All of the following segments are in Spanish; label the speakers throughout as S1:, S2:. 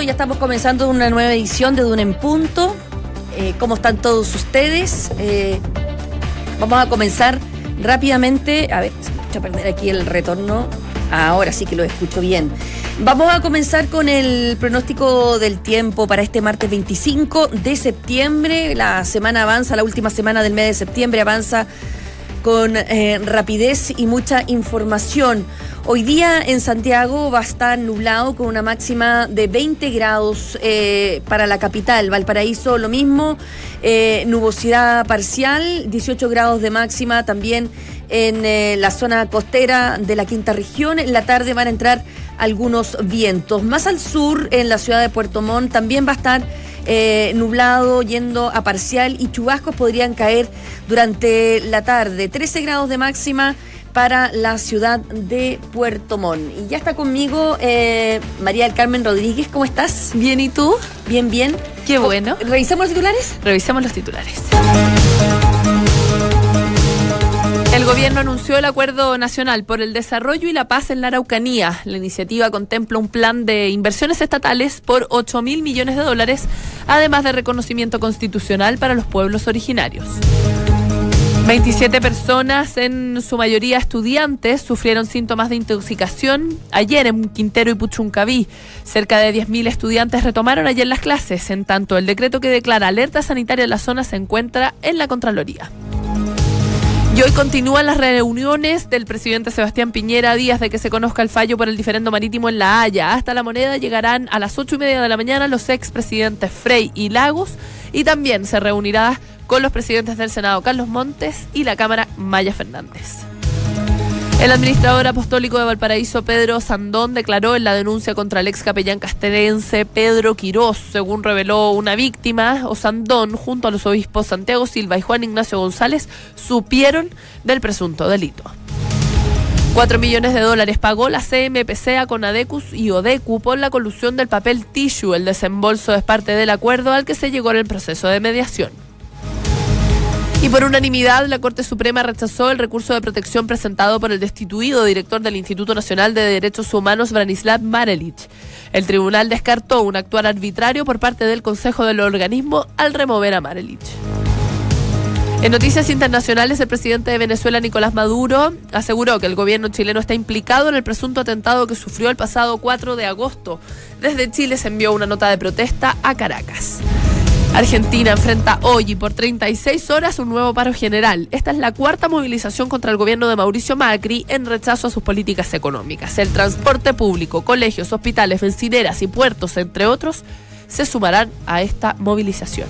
S1: ya estamos comenzando una nueva edición de Duna en Punto. ¿Cómo están todos ustedes? Vamos a comenzar rápidamente. A ver, se me echa a perder aquí el retorno. Ahora sí que lo escucho bien. Vamos a comenzar con el pronóstico del tiempo para este martes 25 de septiembre. La semana avanza, la última semana del mes de septiembre avanza con rapidez y mucha información. Hoy día en Santiago va a estar nublado con una máxima de 20 grados para la capital. Valparaíso lo mismo, nubosidad parcial, 18 grados de máxima también en la zona costera de la quinta región. En la tarde van a entrar algunos vientos. Más al sur, en la ciudad de Puerto Montt, también va a estar nublado, yendo a parcial, y chubascos podrían caer durante la tarde. 13 grados de máxima para la ciudad de Puerto Montt. Y ya está conmigo María del Carmen Rodríguez. ¿Cómo estás?
S2: Bien, ¿y tú?
S1: Bien, bien.
S2: Qué bueno.
S1: ¿Revisamos los titulares?
S2: Revisemos los titulares. El gobierno anunció el Acuerdo Nacional por el Desarrollo y la Paz en la Araucanía. La iniciativa contempla un plan de inversiones estatales por 8.000 millones de dólares, además de reconocimiento constitucional para los pueblos originarios. 27 personas, en su mayoría estudiantes, sufrieron síntomas de intoxicación ayer en Quintero y Puchuncaví. Cerca de 10.000 estudiantes retomaron ayer las clases, en tanto el decreto que declara alerta sanitaria en la zona se encuentra en la Contraloría. Y hoy continúan las reuniones del presidente Sebastián Piñera a días de que se conozca el fallo por el diferendo marítimo en La Haya. Hasta La Moneda llegarán a las 8:30 de la mañana los expresidentes Frey y Lagos, y también se reunirá con los presidentes del Senado Carlos Montes y la Cámara Maya Fernández. El administrador apostólico de Valparaíso, Pedro Sandón, declaró en la denuncia contra el ex capellán castrense Pedro Quirós. Según reveló una víctima, Sandón, junto a los obispos Santiago Silva y Juan Ignacio González, supieron del presunto delito. 4 millones de dólares pagó la CMPC a Conadecus y Odecu por la colusión del papel tissue. El desembolso es parte del acuerdo al que se llegó en el proceso de mediación. Y por unanimidad, la Corte Suprema rechazó el recurso de protección presentado por el destituido director del Instituto Nacional de Derechos Humanos, Branislav Marelich. El tribunal descartó un actuar arbitrario por parte del Consejo del organismo al remover a Marelich. En noticias internacionales, el presidente de Venezuela, Nicolás Maduro, aseguró que el gobierno chileno está implicado en el presunto atentado que sufrió el pasado 4 de agosto. Desde Chile se envió una nota de protesta a Caracas. Argentina enfrenta hoy y por 36 horas un nuevo paro general. Esta es la cuarta movilización contra el gobierno de Mauricio Macri en rechazo a sus políticas económicas. El transporte público, colegios, hospitales, bencineras y puertos, entre otros, se sumarán a esta movilización.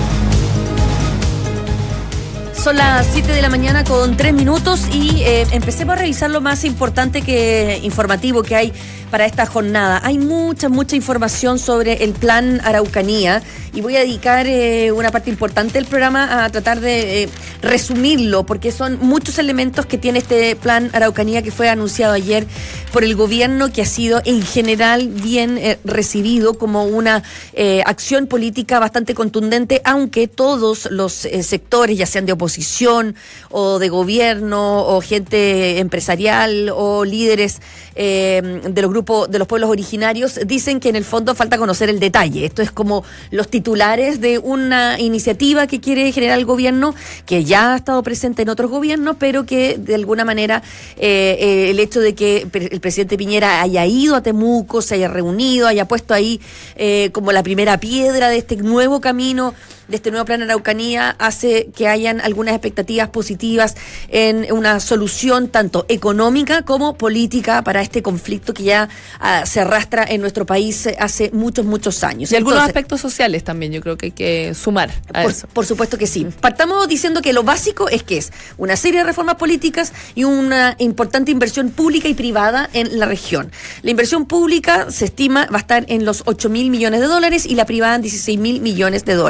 S1: Son las 7 de la mañana con 3 minutos y empecemos a revisar lo más importante informativo que hay para esta jornada. Hay mucha información sobre el plan Araucanía y voy a dedicar una parte importante del programa a tratar de resumirlo, porque son muchos elementos que tiene este plan Araucanía que fue anunciado ayer por el gobierno, que ha sido en general bien recibido como una acción política bastante contundente, aunque todos los sectores, ya sean de oposición o de gobierno o gente empresarial o líderes de los grupos de los pueblos originarios, dicen que en el fondo falta conocer el detalle. Esto es como los titulares de una iniciativa que quiere generar el gobierno, que ya ha estado presente en otros gobiernos, pero que de alguna manera el hecho de que el presidente Piñera haya ido a Temuco, se haya reunido, haya puesto ahí como la primera piedra de este nuevo camino, de este nuevo plan Araucanía, hace que hayan algunas expectativas positivas en una solución tanto económica como política para este conflicto que ya se arrastra en nuestro país hace muchos años.
S2: Y algunos aspectos sociales también, yo creo que hay que sumar a eso.
S1: Por supuesto que sí. Partamos diciendo que lo básico es que es una serie de reformas políticas y una importante inversión pública y privada en la región. La inversión pública se estima va a estar en los 8.000 millones de dólares y la privada en 16.000 millones de dólares.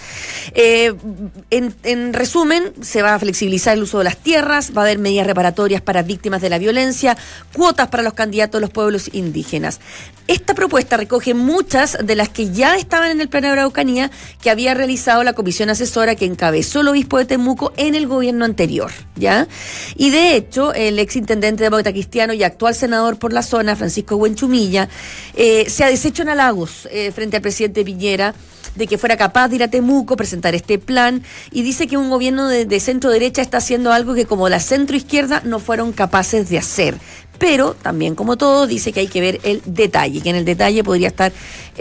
S1: En resumen, se va a flexibilizar el uso de las tierras, va a haber medidas reparatorias para víctimas de la violencia, cuotas para los candidatos de los pueblos indígenas. Esta propuesta recoge muchas de las que ya estaban en el plan de Araucanía que había realizado la comisión asesora que encabezó el obispo de Temuco en el gobierno anterior, ¿ya? Y de hecho, el exintendente demócrata cristiano y actual senador por la zona, Francisco Buenchumilla, se ha deshecho en halagos frente al presidente Piñera de que fuera capaz de ir a Temuco, presentar este plan, y dice que un gobierno de centro derecha está haciendo algo que como la centro izquierda no fueron capaces de hacer. Pero también, como todo, dice que hay que ver el detalle, que en el detalle podría estar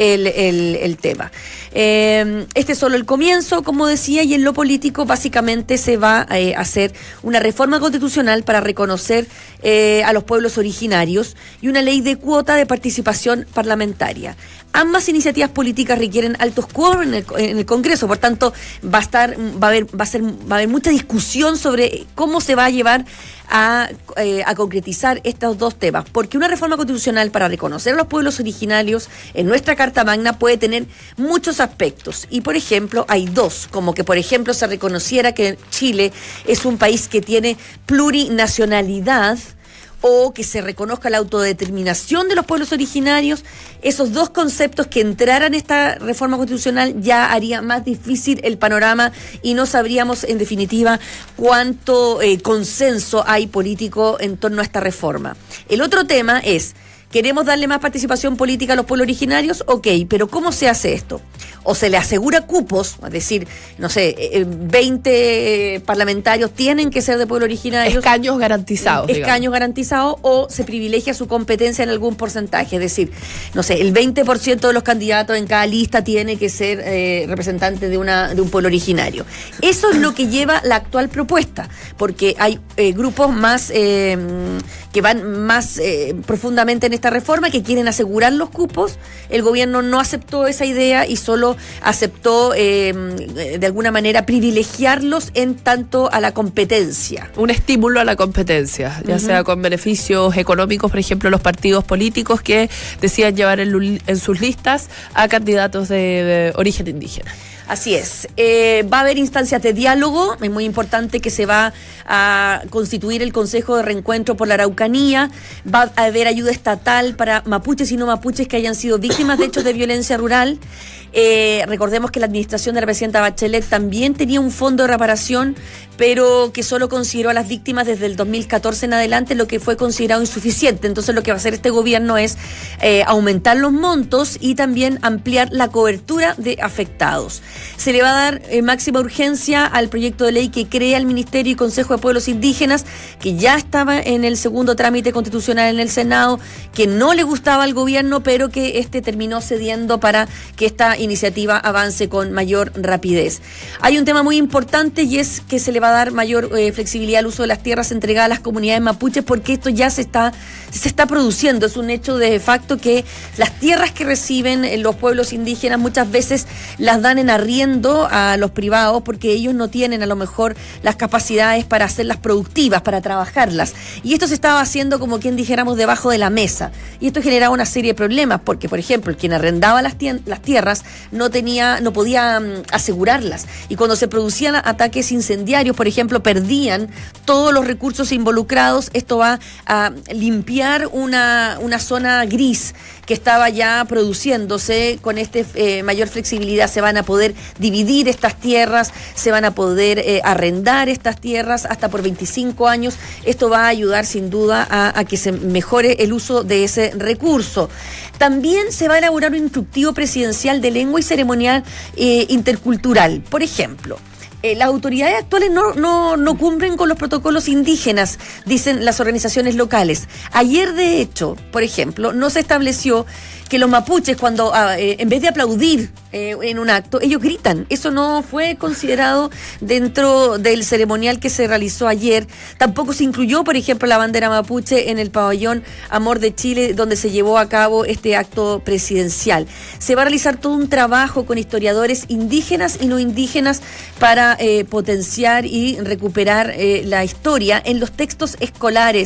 S1: el tema. Este es solo el comienzo, como decía, y en lo político básicamente se va a hacer una reforma constitucional para reconocer a los pueblos originarios y una ley de cuota de participación parlamentaria. Ambas iniciativas políticas requieren altos quórum en el Congreso, por tanto va a haber mucha discusión sobre cómo se va a llevar a concretizar estos dos temas, porque una reforma constitucional para reconocer a los pueblos originarios en nuestra Carta Magna puede tener muchos aspectos, y por ejemplo hay dos, como que por ejemplo se reconociera que Chile es un país que tiene plurinacionalidad, o que se reconozca la autodeterminación de los pueblos originarios. Esos dos conceptos que entraran en esta reforma constitucional ya haría más difícil el panorama y no sabríamos en definitiva cuánto consenso hay político en torno a esta reforma. El otro tema es: ¿queremos darle más participación política a los pueblos originarios? Ok, pero ¿cómo se hace esto? O se le asegura cupos, es decir, no sé, 20 parlamentarios tienen que ser de pueblo originario.
S2: Escaños garantizados.
S1: Escaños garantizados, o se privilegia su competencia en algún porcentaje. Es decir, no sé, el 20% de los candidatos en cada lista tiene que ser representante de un pueblo originario. Eso es lo que lleva la actual propuesta, porque hay grupos más que van más profundamente en esta reforma, que quieren asegurar los cupos. El gobierno no aceptó esa idea y solo aceptó de alguna manera privilegiarlos en tanto a la competencia.
S2: Un estímulo a la competencia, ya sea con beneficios económicos, por ejemplo, los partidos políticos que decían llevar en sus listas a candidatos de origen indígena.
S1: Así es. Va a haber instancias de diálogo. Es muy importante que se va a constituir el Consejo de Reencuentro por la Araucanía. Va a haber ayuda estatal para mapuches y no mapuches que hayan sido víctimas de hechos de violencia rural. Recordemos que la administración de la presidenta Bachelet también tenía un fondo de reparación, pero que solo consideró a las víctimas desde el 2014 en adelante, lo que fue considerado insuficiente. Entonces lo que va a hacer este gobierno es aumentar los montos y también ampliar la cobertura de afectados. Se le va a dar máxima urgencia al proyecto de ley que crea el Ministerio y Consejo de Pueblos Indígenas, que ya estaba en el segundo trámite constitucional en el Senado, que no le gustaba al gobierno, pero que terminó cediendo para que esta iniciativa avance con mayor rapidez. Hay un tema muy importante, y es que se le va a dar mayor flexibilidad al uso de las tierras entregadas a las comunidades mapuches, porque esto ya se está produciendo. Es un hecho de facto que las tierras que reciben los pueblos indígenas muchas veces las dan en arriendo a los privados, porque ellos no tienen a lo mejor las capacidades para hacerlas productivas, para trabajarlas, y esto se estaba haciendo, como quien dijéramos, debajo de la mesa, y esto generaba una serie de problemas, porque por ejemplo el quien arrendaba las tierras no podía asegurarlas, y cuando se producían ataques incendiarios, por ejemplo, perdían todos los recursos involucrados. Esto va a limpiar una zona gris que estaba ya produciéndose. Con mayor flexibilidad se van a poder dividir estas tierras, se van a poder arrendar estas tierras hasta por 25 años. Esto va a ayudar sin duda a que se mejore el uso de ese recurso. También se va a elaborar un instructivo presidencial de lengua y ceremonial intercultural. Por ejemplo, las autoridades actuales no cumplen con los protocolos indígenas, dicen las organizaciones locales. Ayer, de hecho, por ejemplo, no se estableció que los mapuches, cuando en vez de aplaudir en un acto, ellos gritan. Eso no fue considerado dentro del ceremonial que se realizó ayer. Tampoco se incluyó, por ejemplo, la bandera mapuche en el pabellón Amor de Chile, donde se llevó a cabo este acto presidencial. Se va a realizar todo un trabajo con historiadores indígenas y no indígenas para potenciar y recuperar la historia en los textos escolares,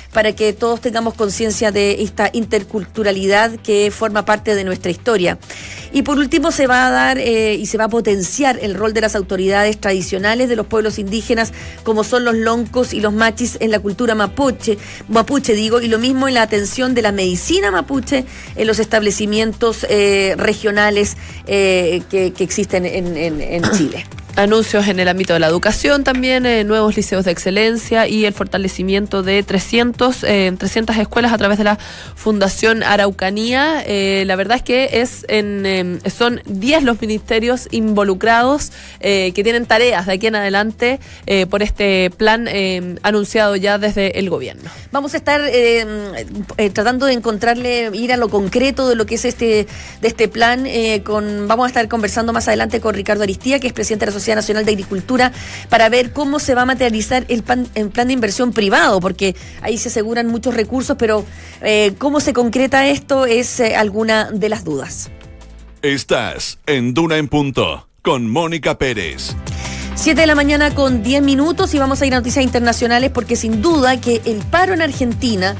S1: para que todos tengamos conciencia de esta interculturalidad que forma parte de nuestra historia. Y por último se va a dar y se va a potenciar el rol de las autoridades tradicionales de los pueblos indígenas, como son los loncos y los machis en la cultura mapuche, y lo mismo en la atención de la medicina mapuche en los establecimientos regionales que existen en Chile.
S2: Anuncios en el ámbito de la educación también, nuevos liceos de excelencia y el fortalecimiento de 300 escuelas a través de la Fundación Araucanía. La verdad es que son 10 los ministerios involucrados que tienen tareas de aquí en adelante por este plan anunciado ya desde el gobierno.
S1: Vamos a estar tratando de ir a lo concreto de lo que es de este plan. Vamos a estar conversando más adelante con Ricardo Aristía, que es presidente de la Sociedad Nacional de Agricultura, para ver cómo se va a materializar el plan de inversión privado, porque ahí se aseguran muchos recursos, pero cómo se concreta esto es alguna de las dudas.
S3: Estás en Duna en Punto, con Mónica Pérez.
S1: 7 de la mañana con 10 minutos y vamos a ir a noticias internacionales, porque sin duda que el paro en Argentina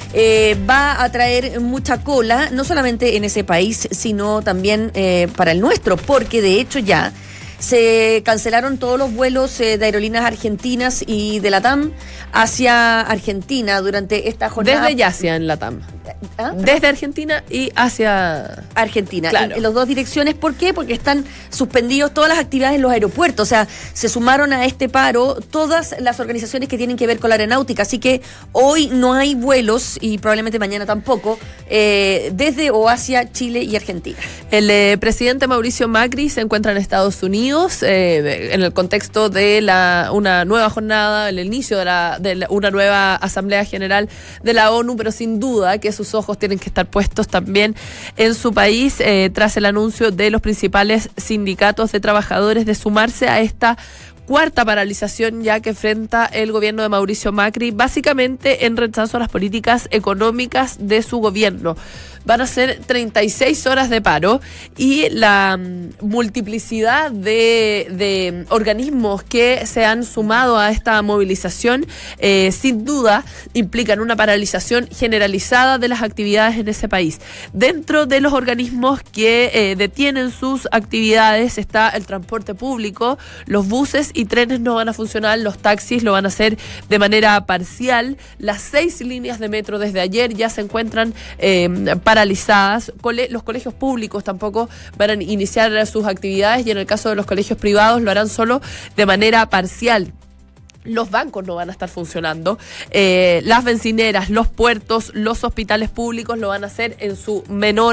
S1: va a traer mucha cola, no solamente en ese país, sino también para el nuestro, porque de hecho ya se cancelaron todos los vuelos de aerolíneas argentinas y de LATAM hacia Argentina durante esta jornada.
S2: Desde y hacia en LATAM. Desde Argentina y hacia
S1: Argentina,
S2: claro.
S1: en las dos direcciones. ¿Por qué? Porque están suspendidos todas las actividades en los aeropuertos. O sea, se sumaron a este paro todas las organizaciones que tienen que ver con la aeronáutica. Así que hoy no hay vuelos, y probablemente mañana tampoco, desde o hacia Chile y Argentina.
S2: El presidente Mauricio Macri se encuentra en Estados Unidos en el contexto de una nueva jornada, el inicio de una nueva Asamblea General de la ONU, pero sin duda que sus ojos tienen que estar puestos también en su país tras el anuncio de los principales sindicatos de trabajadores de sumarse a esta cuarta paralización ya que enfrenta el gobierno de Mauricio Macri, básicamente en rechazo a las políticas económicas de su gobierno. Van a ser 36 horas de paro y la multiplicidad de organismos que se han sumado a esta movilización sin duda implican una paralización generalizada de las actividades en ese país. Dentro de los organismos que detienen sus actividades está el transporte público, los buses y trenes no van a funcionar, los taxis lo van a hacer de manera parcial, las 6 líneas de metro desde ayer ya se encuentran paralizadas. Los colegios públicos tampoco van a iniciar sus actividades y en el caso de los colegios privados lo harán solo de manera parcial. Los bancos no van a estar funcionando, las bencineras, los puertos, los hospitales públicos lo van a hacer en su menor,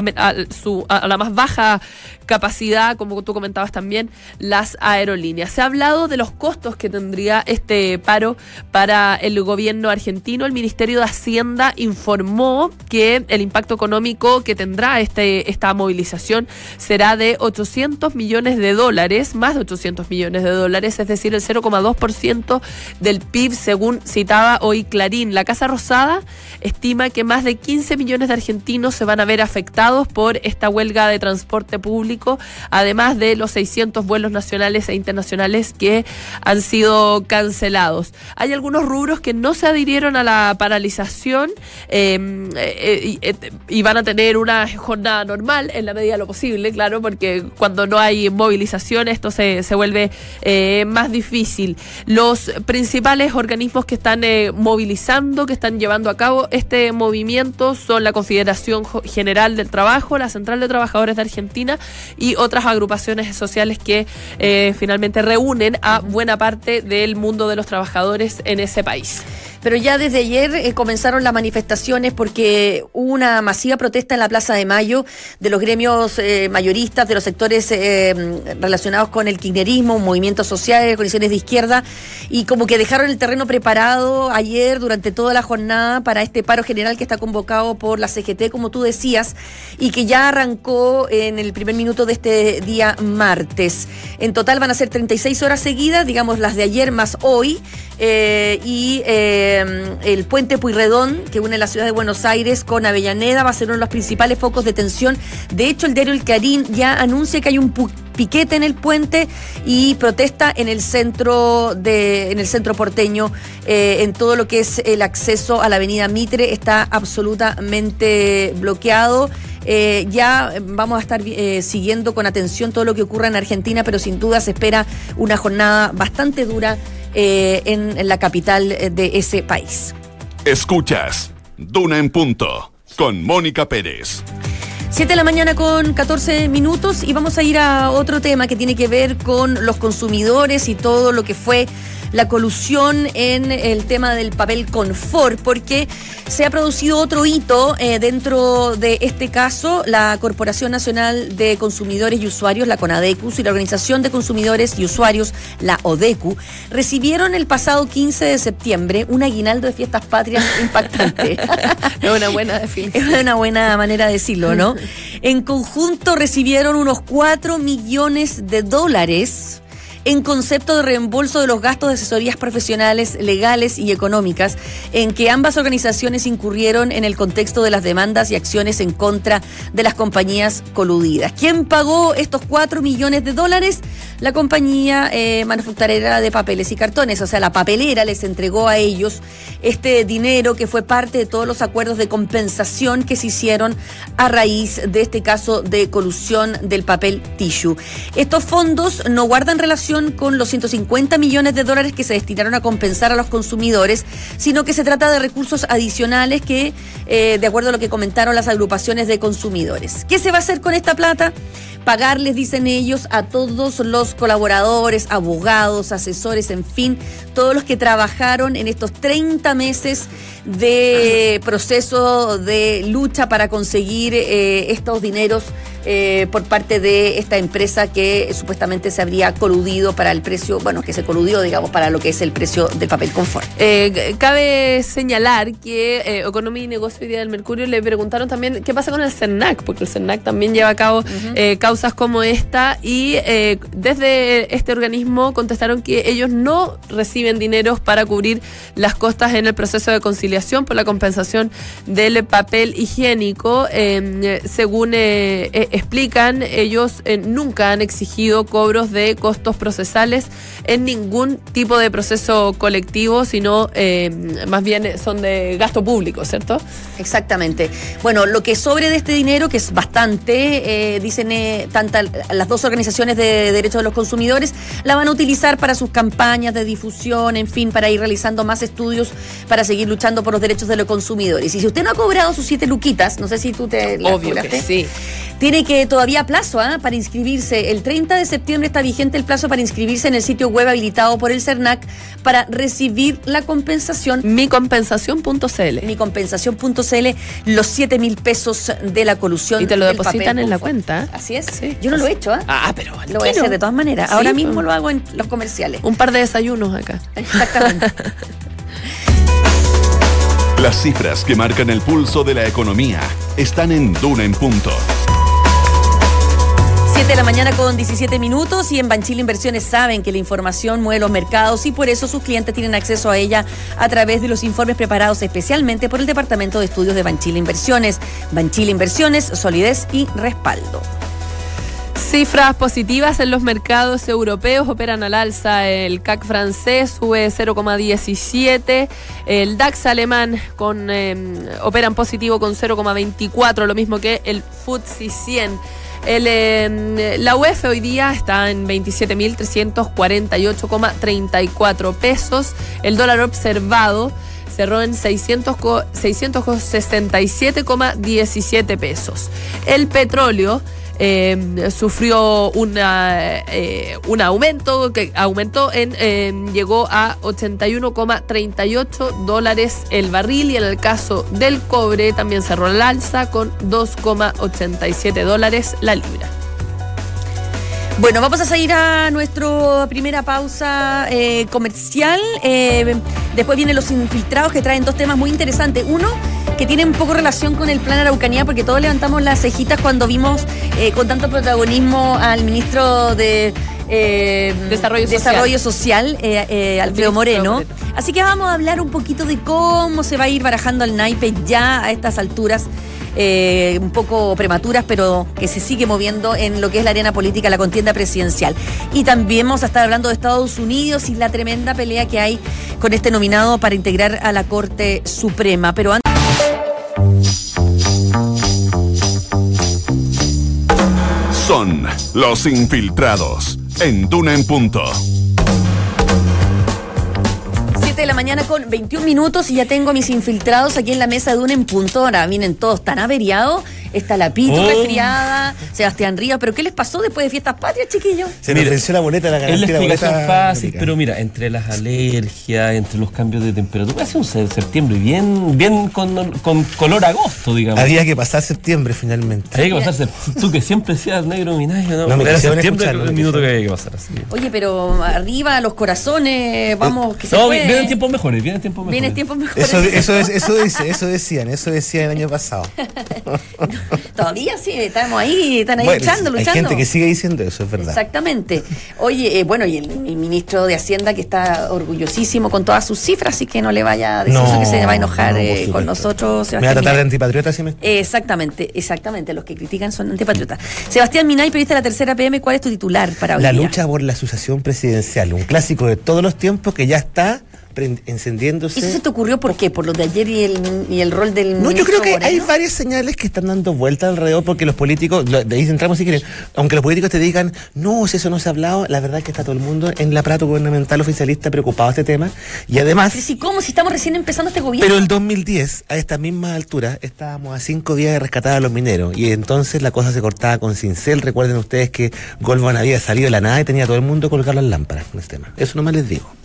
S2: a la más baja capacidad, como tú comentabas también, las aerolíneas. Se ha hablado de los costos que tendría este paro para el gobierno argentino. El Ministerio de Hacienda informó que el impacto económico que tendrá esta movilización será de $800 millones, más de $800 millones, es decir, el 0,2% del PIB, según citaba hoy Clarín. La Casa Rosada estima que más de 15 millones de argentinos se van a ver afectados por esta huelga de transporte público, además de los 600 vuelos nacionales e internacionales que han sido cancelados. Hay algunos rubros que no se adhirieron a la paralización y van a tener una jornada normal en la medida de lo posible, claro, porque cuando no hay movilización esto se vuelve más difícil. Los principales organismos que están movilizando, que están llevando a cabo este movimiento son la Confederación General del Trabajo, la Central de Trabajadores de Argentina y otras agrupaciones sociales que finalmente reúnen a buena parte del mundo de los trabajadores en ese país.
S1: Pero ya desde ayer comenzaron las manifestaciones porque hubo una masiva protesta en la Plaza de Mayo de los gremios mayoristas, de los sectores relacionados con el kirchnerismo, movimientos sociales, coaliciones de izquierda, y como que dejaron el terreno preparado ayer durante toda la jornada para este paro general que está convocado por la CGT, como tú decías, y que ya arrancó en el primer minuto de este día martes. En total van a ser 36 horas seguidas, digamos las de ayer más hoy, y el puente Pueyrredón, que une la ciudad de Buenos Aires con Avellaneda, va a ser uno de los principales focos de tensión. De hecho, el diario El Clarín ya anuncia que hay un piquete en el puente y protesta en el centro porteño, en todo lo que es el acceso a la avenida Mitre, está absolutamente bloqueado. Ya vamos a estar siguiendo con atención todo lo que ocurra en Argentina, pero sin duda se espera una jornada bastante dura en la capital de ese país.
S3: Escuchas Duna en Punto con Mónica Pérez.
S1: 7 de la mañana con 14 minutos y vamos a ir a otro tema que tiene que ver con los consumidores y todo lo que fue la colusión en el tema del papel confort, porque se ha producido otro hito dentro de este caso. La Corporación Nacional de Consumidores y Usuarios, la CONADECUS, y la Organización de Consumidores y Usuarios, la ODECU, recibieron el pasado 15 de septiembre un aguinaldo de fiestas patrias impactante.
S2: Es una buena definición.
S1: Es una buena manera de decirlo, ¿no? En conjunto recibieron unos $4 millones en concepto de reembolso de los gastos de asesorías profesionales, legales y económicas, en que ambas organizaciones incurrieron en el contexto de las demandas y acciones en contra de las compañías coludidas. ¿Quién pagó estos $4 millones? La compañía manufacturera de papeles y cartones, o sea, la papelera les entregó a ellos este dinero que fue parte de todos los acuerdos de compensación que se hicieron a raíz de este caso de colusión del papel tissue. Estos fondos no guardan relación con los $150 millones que se destinaron a compensar a los consumidores, sino que se trata de recursos adicionales que, de acuerdo a lo que comentaron las agrupaciones de consumidores. ¿Qué se va a hacer con esta plata? Pagarles, dicen ellos, a todos los colaboradores, abogados, asesores, en fin, todos los que trabajaron en estos 30 meses de proceso de lucha para conseguir estos dineros por parte de esta empresa que supuestamente se habría coludido para el precio, bueno, que se coludió, digamos, para lo que es el precio del papel confort.
S2: Cabe señalar que Economía y Negocio y Día del Mercurio le preguntaron también qué pasa con el CERNAC, porque el CERNAC también lleva a cabo causas como esta, y desde este organismo contestaron que ellos no reciben dineros para cubrir las costas en el proceso de conciliación por la compensación del papel higiénico. Según explican, ellos nunca han exigido cobros de costos procesales en ningún tipo de proceso colectivo, sino más bien son de gasto público, ¿cierto?
S1: Exactamente. Bueno, lo que sobre de este dinero, que es bastante, dicen las dos organizaciones de derechos de los consumidores, la van a utilizar para sus campañas de difusión, en fin, para ir realizando más estudios para seguir luchando por los derechos de los consumidores. Y si usted no ha cobrado sus 7 luquitas, no sé si tú te las
S2: Obvio
S1: cobraste,
S2: que sí.
S1: Tiene que todavía plazo para inscribirse. El 30 de septiembre está vigente el plazo para inscribirse en el sitio web habilitado por el CERNAC para recibir la compensación.
S2: Micompensación.cl.
S1: Micompensación.cl, los $7,000 de la colusión.
S2: Y te lo
S1: del
S2: depositan
S1: papel
S2: en la
S1: confort.
S2: cuenta.
S1: Así es.
S2: Sí.
S1: Yo no lo he hecho,
S2: pero
S1: lo voy a hacer de todas maneras.
S2: Sí,
S1: ahora mismo lo hago en los comerciales.
S2: Un par de desayunos acá.
S1: Exactamente.
S3: Las cifras que marcan el pulso de la economía están en Duna en Punto.
S1: 7 de la mañana con 17 minutos, y en Banchile Inversiones saben que la información mueve los mercados y por eso sus clientes tienen acceso a ella a través de los informes preparados especialmente por el Departamento de Estudios de Banchile Inversiones. Banchile Inversiones, solidez y respaldo.
S2: Cifras positivas en los mercados europeos, operan al alza. El CAC francés sube 0,17, el DAX alemán operan positivo con 0,24, lo mismo que el FTSE 100. La UEF hoy día está en 27.348,34 pesos. El dólar observado cerró en 667,17 pesos. El petróleo sufrió un aumento que aumentó llegó a $81,38 el barril, y en el caso del cobre también cerró al alza con $2,87 la libra.
S1: Bueno, vamos a seguir a nuestra primera pausa comercial. Después vienen los infiltrados, que traen dos temas muy interesantes. Uno, que tiene un poco relación con el plan Araucanía, porque todos levantamos las cejitas cuando vimos con tanto protagonismo al ministro de Desarrollo Social, Alfredo Moreno. Así que vamos a hablar un poquito de cómo se va a ir barajando el naipe ya a estas alturas un poco prematuras, pero que se sigue moviendo en lo que es la arena política, la contienda presidencial. Y también vamos a estar hablando de Estados Unidos y la tremenda pelea que hay con este nominado para integrar a la Corte Suprema. Pero antes...
S3: Son los infiltrados en Duna en Punto.
S1: 7 de la mañana con 21 minutos y ya tengo a mis infiltrados aquí en la mesa de Duna en Punto. Ahora vienen todos tan averiados. Está la Pito resfriada, Sebastián Rivas. ¿Pero qué les pasó después de Fiestas Patrias, chiquillos?
S4: Se nos venció la boleta, la garantía de la boleta.
S5: Es la explicación fácil, pero mira, entre las alergias, entre los cambios de temperatura, hace un septiembre bien con color agosto, digamos.
S4: Había que pasar septiembre finalmente.
S5: Había que pasar, tú que siempre decías negro binario,
S4: no me
S5: era
S4: quisieron
S5: septiembre
S4: escuchar,
S5: el minuto que había que pasar. Así.
S1: Oye, pero arriba los corazones, vamos, que se
S5: no,
S1: puede.
S5: vienen tiempos mejores, vienen tiempos mejores.
S1: Vienen tiempos mejores.
S4: Eso decían el año pasado.
S1: Todavía sí, estamos ahí, están ahí
S4: bueno,
S1: luchando.
S4: Hay gente que sigue diciendo eso, es verdad.
S1: Exactamente. Oye, bueno, y el ministro de Hacienda que está orgullosísimo con todas sus cifras, así que no le vaya a decir eso, que se va a enojar con nosotros, Sebastián.
S4: ¿Me va a tratar de
S1: Minay.
S4: antipatriota? ¿Sí?
S1: Exactamente, los que critican son antipatriotas. Sebastián Minay, periodista de la Tercera PM, ¿cuál es tu titular para hoy
S4: La
S1: día?
S4: lucha por la sucesión presidencial, un clásico de todos los tiempos que ya está encendiéndose.
S1: ¿Eso se te ocurrió por qué? ¿Por lo de ayer y el rol del
S4: No, yo creo que
S1: Moreno?
S4: hay varias señales que están dando vuelta alrededor porque los políticos, de ahí entramos si quieren, aunque los políticos te digan, no, si eso no se ha hablado, la verdad es que está todo el mundo en el aparato gubernamental oficialista preocupado de este tema y además...
S1: Pero si, ¿cómo? Si estamos recién empezando este gobierno.
S4: Pero el 2010, a estas mismas alturas, estábamos a 5 días de rescatar a los mineros y entonces la cosa se cortaba con cincel. Recuerden ustedes que Goldman había salido de la nada y tenía a todo el mundo colgar las lámparas con este tema. Eso nomás les digo.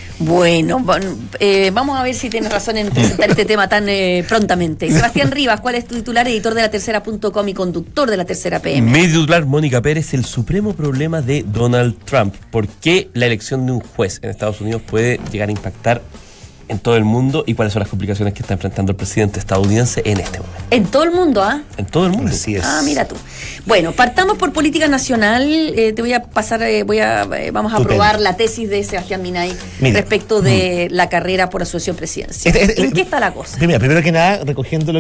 S1: Bueno, vamos a ver si tienes razón en presentar este tema tan prontamente. Sebastián Rivas, ¿cuál es tu titular? Editor de latercera.com y conductor de La Tercera PM.
S5: Mi titular, Mónica Pérez, el supremo problema de Donald Trump. ¿Por qué la elección de un juez en Estados Unidos puede llegar a impactar en todo el mundo y cuáles son las complicaciones que está enfrentando el presidente estadounidense en este momento?
S1: En todo el mundo, ¿ah?
S5: En todo el mundo.
S4: Así es.
S1: Ah, mira tú. Bueno, partamos por política nacional. Te voy a pasar, vamos a
S4: Estupendo.
S1: aprobar la tesis de Sebastián Minay respecto de la carrera por asociación presidencial. ¿En qué está la cosa?
S4: Primero que nada, recogiendo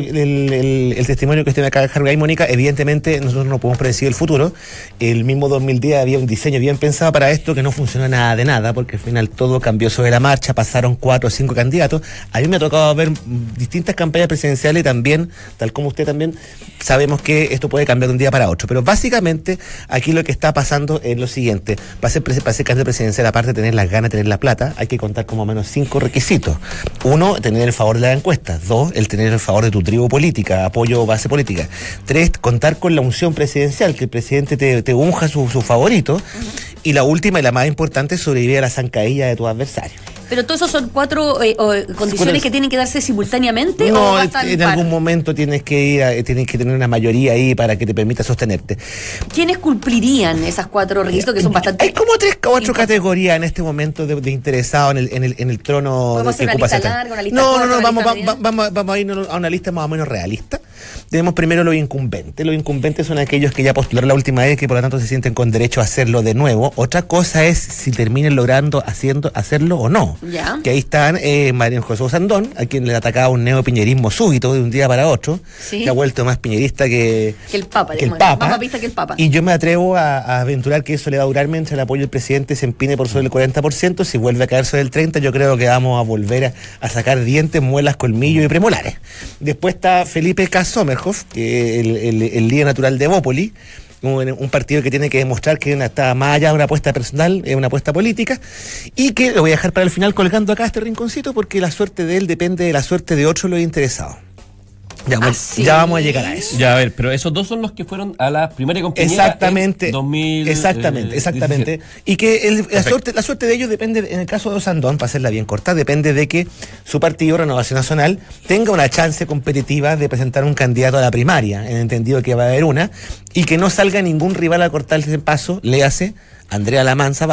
S4: el testimonio que usted me acaba de dejar ahí, Mónica, evidentemente nosotros no podemos predecir el futuro. El mismo 2010 había un diseño bien pensado para esto que no funcionó nada de nada, porque al final todo cambió sobre la marcha, pasaron 4 o 5 candidatos. A mí me ha tocado ver distintas campañas presidenciales y también, tal como usted también, sabemos que esto puede cambiar de un día para otro. Pero básicamente aquí lo que está pasando es lo siguiente. Para ser candidato presidencial, aparte de tener las ganas, tener la plata, hay que contar como menos 5 requisitos. 1, tener el favor de las encuestas. 2, el tener el favor de tu tribu política, apoyo o base política. 3, contar con la unción presidencial, que el presidente te unja su favorito. Y la última y la más importante es sobrevivir a la zancadilla de tus adversarios.
S1: Pero todos esos son 4 condiciones que tienen que darse simultáneamente.
S4: No,
S1: ¿o bastan
S4: en
S1: par?
S4: algún momento tienes que tener una mayoría ahí para que te permita sostenerte.
S1: ¿Quiénes cumplirían esas 4 requisitos que son bastante?
S4: Hay como 3 o 4 categorías en este momento de interesados en el trono.
S1: ¿Podemos hacer una lista larga, una lista corta, una lista
S4: vamos a irnos a una lista más o menos realista. Tenemos primero los incumbentes. Los incumbentes son aquellos que ya postularon la última vez, que por lo tanto se sienten con derecho a hacerlo de nuevo. Otra cosa es si terminen logrando hacerlo o no.
S1: Ya.
S4: Que ahí están María José Osandón, a quien le atacaba un neopiñerismo súbito de un día para otro,
S1: Sí.
S4: que ha vuelto más piñerista que
S1: el Papa,
S4: que el
S1: más
S4: Papa.
S1: papista que el Papa.
S4: Y yo me atrevo a aventurar que eso le va a durar mientras el apoyo del presidente se empine por sobre el 40%. Si vuelve a caer sobre el 30%, yo creo que vamos a volver a sacar dientes, muelas, colmillos y premolares. Después está Felipe K. Sommerhoff, que el líder natural de Bópoli, un partido que tiene que demostrar que está más allá de una apuesta personal, es una apuesta política, y que lo voy a dejar para el final colgando acá este rinconcito, porque la suerte de él depende de la suerte de otros los interesados. Ya vamos a llegar a eso.
S5: Ya, a ver, pero esos 2 son los que fueron a la primaria compañera.
S4: Exactamente.
S5: En 2000,
S4: Exactamente. Y que la suerte de ellos depende, en el caso de Osandón, para hacerla bien corta, depende de que su partido, Renovación Nacional, tenga una chance competitiva de presentar un candidato a la primaria, en el entendido que va a haber una, y que no salga ningún rival a cortarse el paso, léase Andrea Lamán Zavala,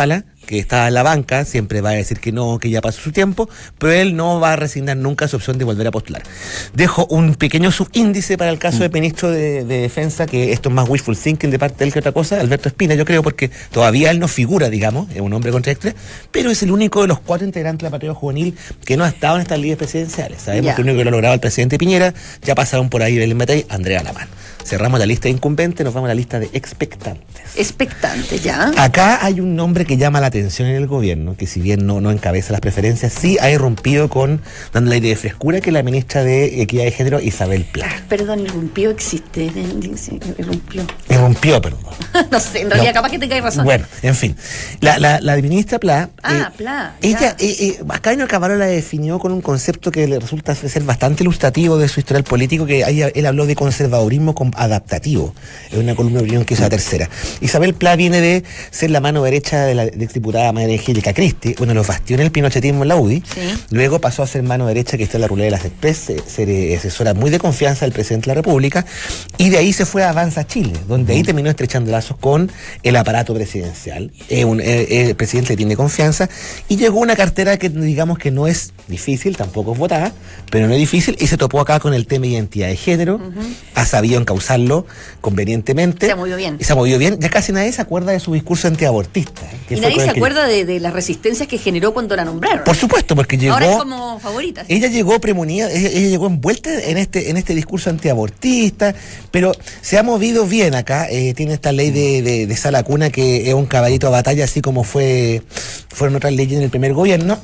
S4: que está en la banca, siempre va a decir que no, que ya pasó su tiempo, pero él no va a resignar nunca su opción de volver a postular. Dejo un pequeño subíndice para el caso del ministro de Defensa, que esto es más wishful thinking de parte de él que otra cosa, Alberto Espina, yo creo, porque todavía él no figura, digamos, es un hombre contradictorio, pero es el único de los 4 integrantes de la Patriota Juvenil que no ha estado en estas líderes presidenciales. Sabemos que el único que lo ha logrado el presidente Piñera, ya pasaron por ahí Belén Matei, Andrea Alamán. Cerramos la lista de incumbentes, nos vamos a la lista de expectantes.
S1: Expectantes, ya.
S4: Acá hay un nombre que llama la atención en el gobierno, que si bien no encabeza las preferencias, sí ha irrumpido dando el aire de frescura, que la ministra de Equidad de Género, Isabel Pla.
S1: Perdón, irrumpió existe.
S4: Irrumpió, perdón.
S1: No sé, en realidad capaz que tengáis razón.
S4: Bueno, en fin. La ministra Pla.
S1: Pla.
S4: Ella, acá en Camarón la definió con un concepto que le resulta ser bastante ilustrativo de su historial político, que él habló de conservadurismo adaptativo. Es una columna de opinión que es la tercera. Isabel Pla viene de ser la mano derecha de la exdiputada María Angélica Cristi, uno de los bastiones del pinochetismo en la UDI. Sí. Luego pasó a ser mano derecha, que está en la ruleta de las Express, ser asesora muy de confianza del presidente de la República, y de ahí se fue a Avanza Chile, donde ahí terminó estrechando lazos con el aparato presidencial. El presidente le tiene confianza, y llegó una cartera que digamos que no es difícil, tampoco es votada, pero no es difícil, y se topó acá con el tema de identidad de género, ha sabido encauzarlo convenientemente.
S1: Se ha movido bien.
S4: Se ha movido bien, ya casi nadie se acuerda de su discurso antiabortista.
S1: Y nadie se acuerda de las resistencias que generó cuando la nombraron.
S4: Por supuesto, porque llegó...
S1: Ahora es como favorita. ¿Sí?
S4: Ella llegó premunida, ella llegó envuelta en este discurso antiabortista, pero se ha movido bien acá, tiene esta ley de sala cuna que es un caballito a batalla, así como fueron otras leyes en el primer gobierno.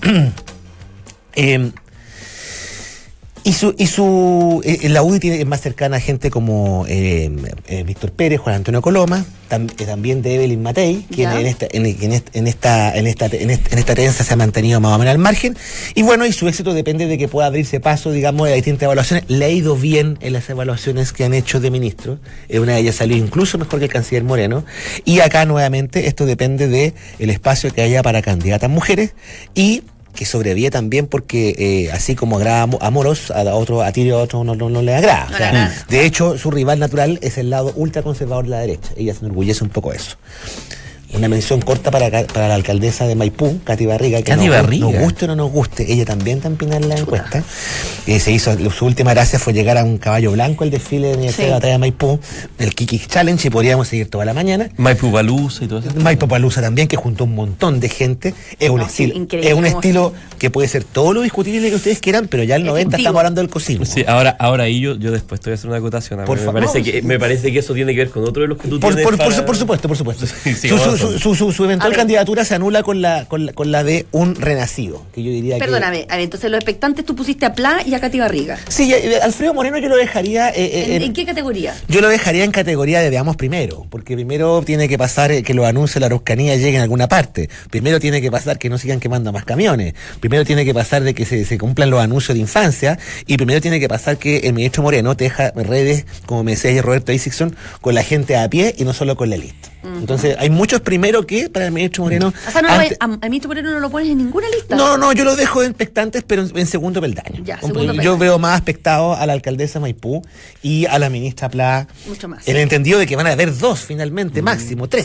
S4: La UDI tiene más cercana a gente como Víctor Pérez, Juan Antonio Coloma, también de Evelyn Matei, quien en esta tensa se ha mantenido más o menos al margen. Y bueno, y su éxito depende de que pueda abrirse paso, digamos, de las distintas evaluaciones. Le ha ido bien en las evaluaciones que han hecho de ministros. Una de ellas salió incluso mejor que el canciller Moreno. Y acá, nuevamente, esto depende de el espacio que haya para candidatas mujeres y que sobrevive también porque así como agrada a Moros, a Tirio a otro no le agrada. O sea, de hecho, su rival natural es el lado ultraconservador de la derecha. Ella se enorgullece un poco de eso. Una mención corta para la alcaldesa de Maipú, Katy Barriga, que nos guste o no nos guste, ella también está empinada en la encuesta. Se hizo, su última gracia fue llegar a un caballo blanco al desfile de Universidad de la Batalla de Maipú, el Kiki Challenge, y podríamos seguir toda la mañana.
S5: Maipú Palusa y todo eso.
S4: Maipú Palusa también, que juntó un montón de gente. Es un estilo que puede ser todo lo discutible que ustedes quieran, pero ya el 90 estamos hablando del cocinismo.
S5: Sí, ahora ahí yo después te voy a hacer una acotación. Me parece que eso tiene que ver con otro de los que tú tienes.
S4: Por supuesto. Sí, su eventual candidatura se anula con la de un renacido, que yo diría.
S1: Perdóname, entonces los expectantes tú pusiste a Pla y a Katy Barriga.
S4: Sí, Alfredo Moreno yo lo dejaría...
S1: ¿En qué categoría?
S4: Yo lo dejaría en categoría de veamos primero, porque primero tiene que pasar que los anuncios de la Araucanía lleguen a alguna parte, primero tiene que pasar que no sigan quemando más camiones, primero tiene que pasar de que se cumplan los anuncios de infancia, y primero tiene que pasar que el ministro Moreno teja redes, como me decía Roberto Isaacson, con la gente a pie y no solo con la lista. Entonces, hay muchos primero que para el ministro Moreno.
S1: O sea, al ministro Moreno no lo pones en ninguna lista.
S4: No, yo lo dejo en expectantes, pero en segundo peldaño. Yo veo más expectado a la alcaldesa Maipú y a la ministra Pla.
S1: Mucho más.
S4: En el entendido de que van a haber 2 finalmente, máximo 3.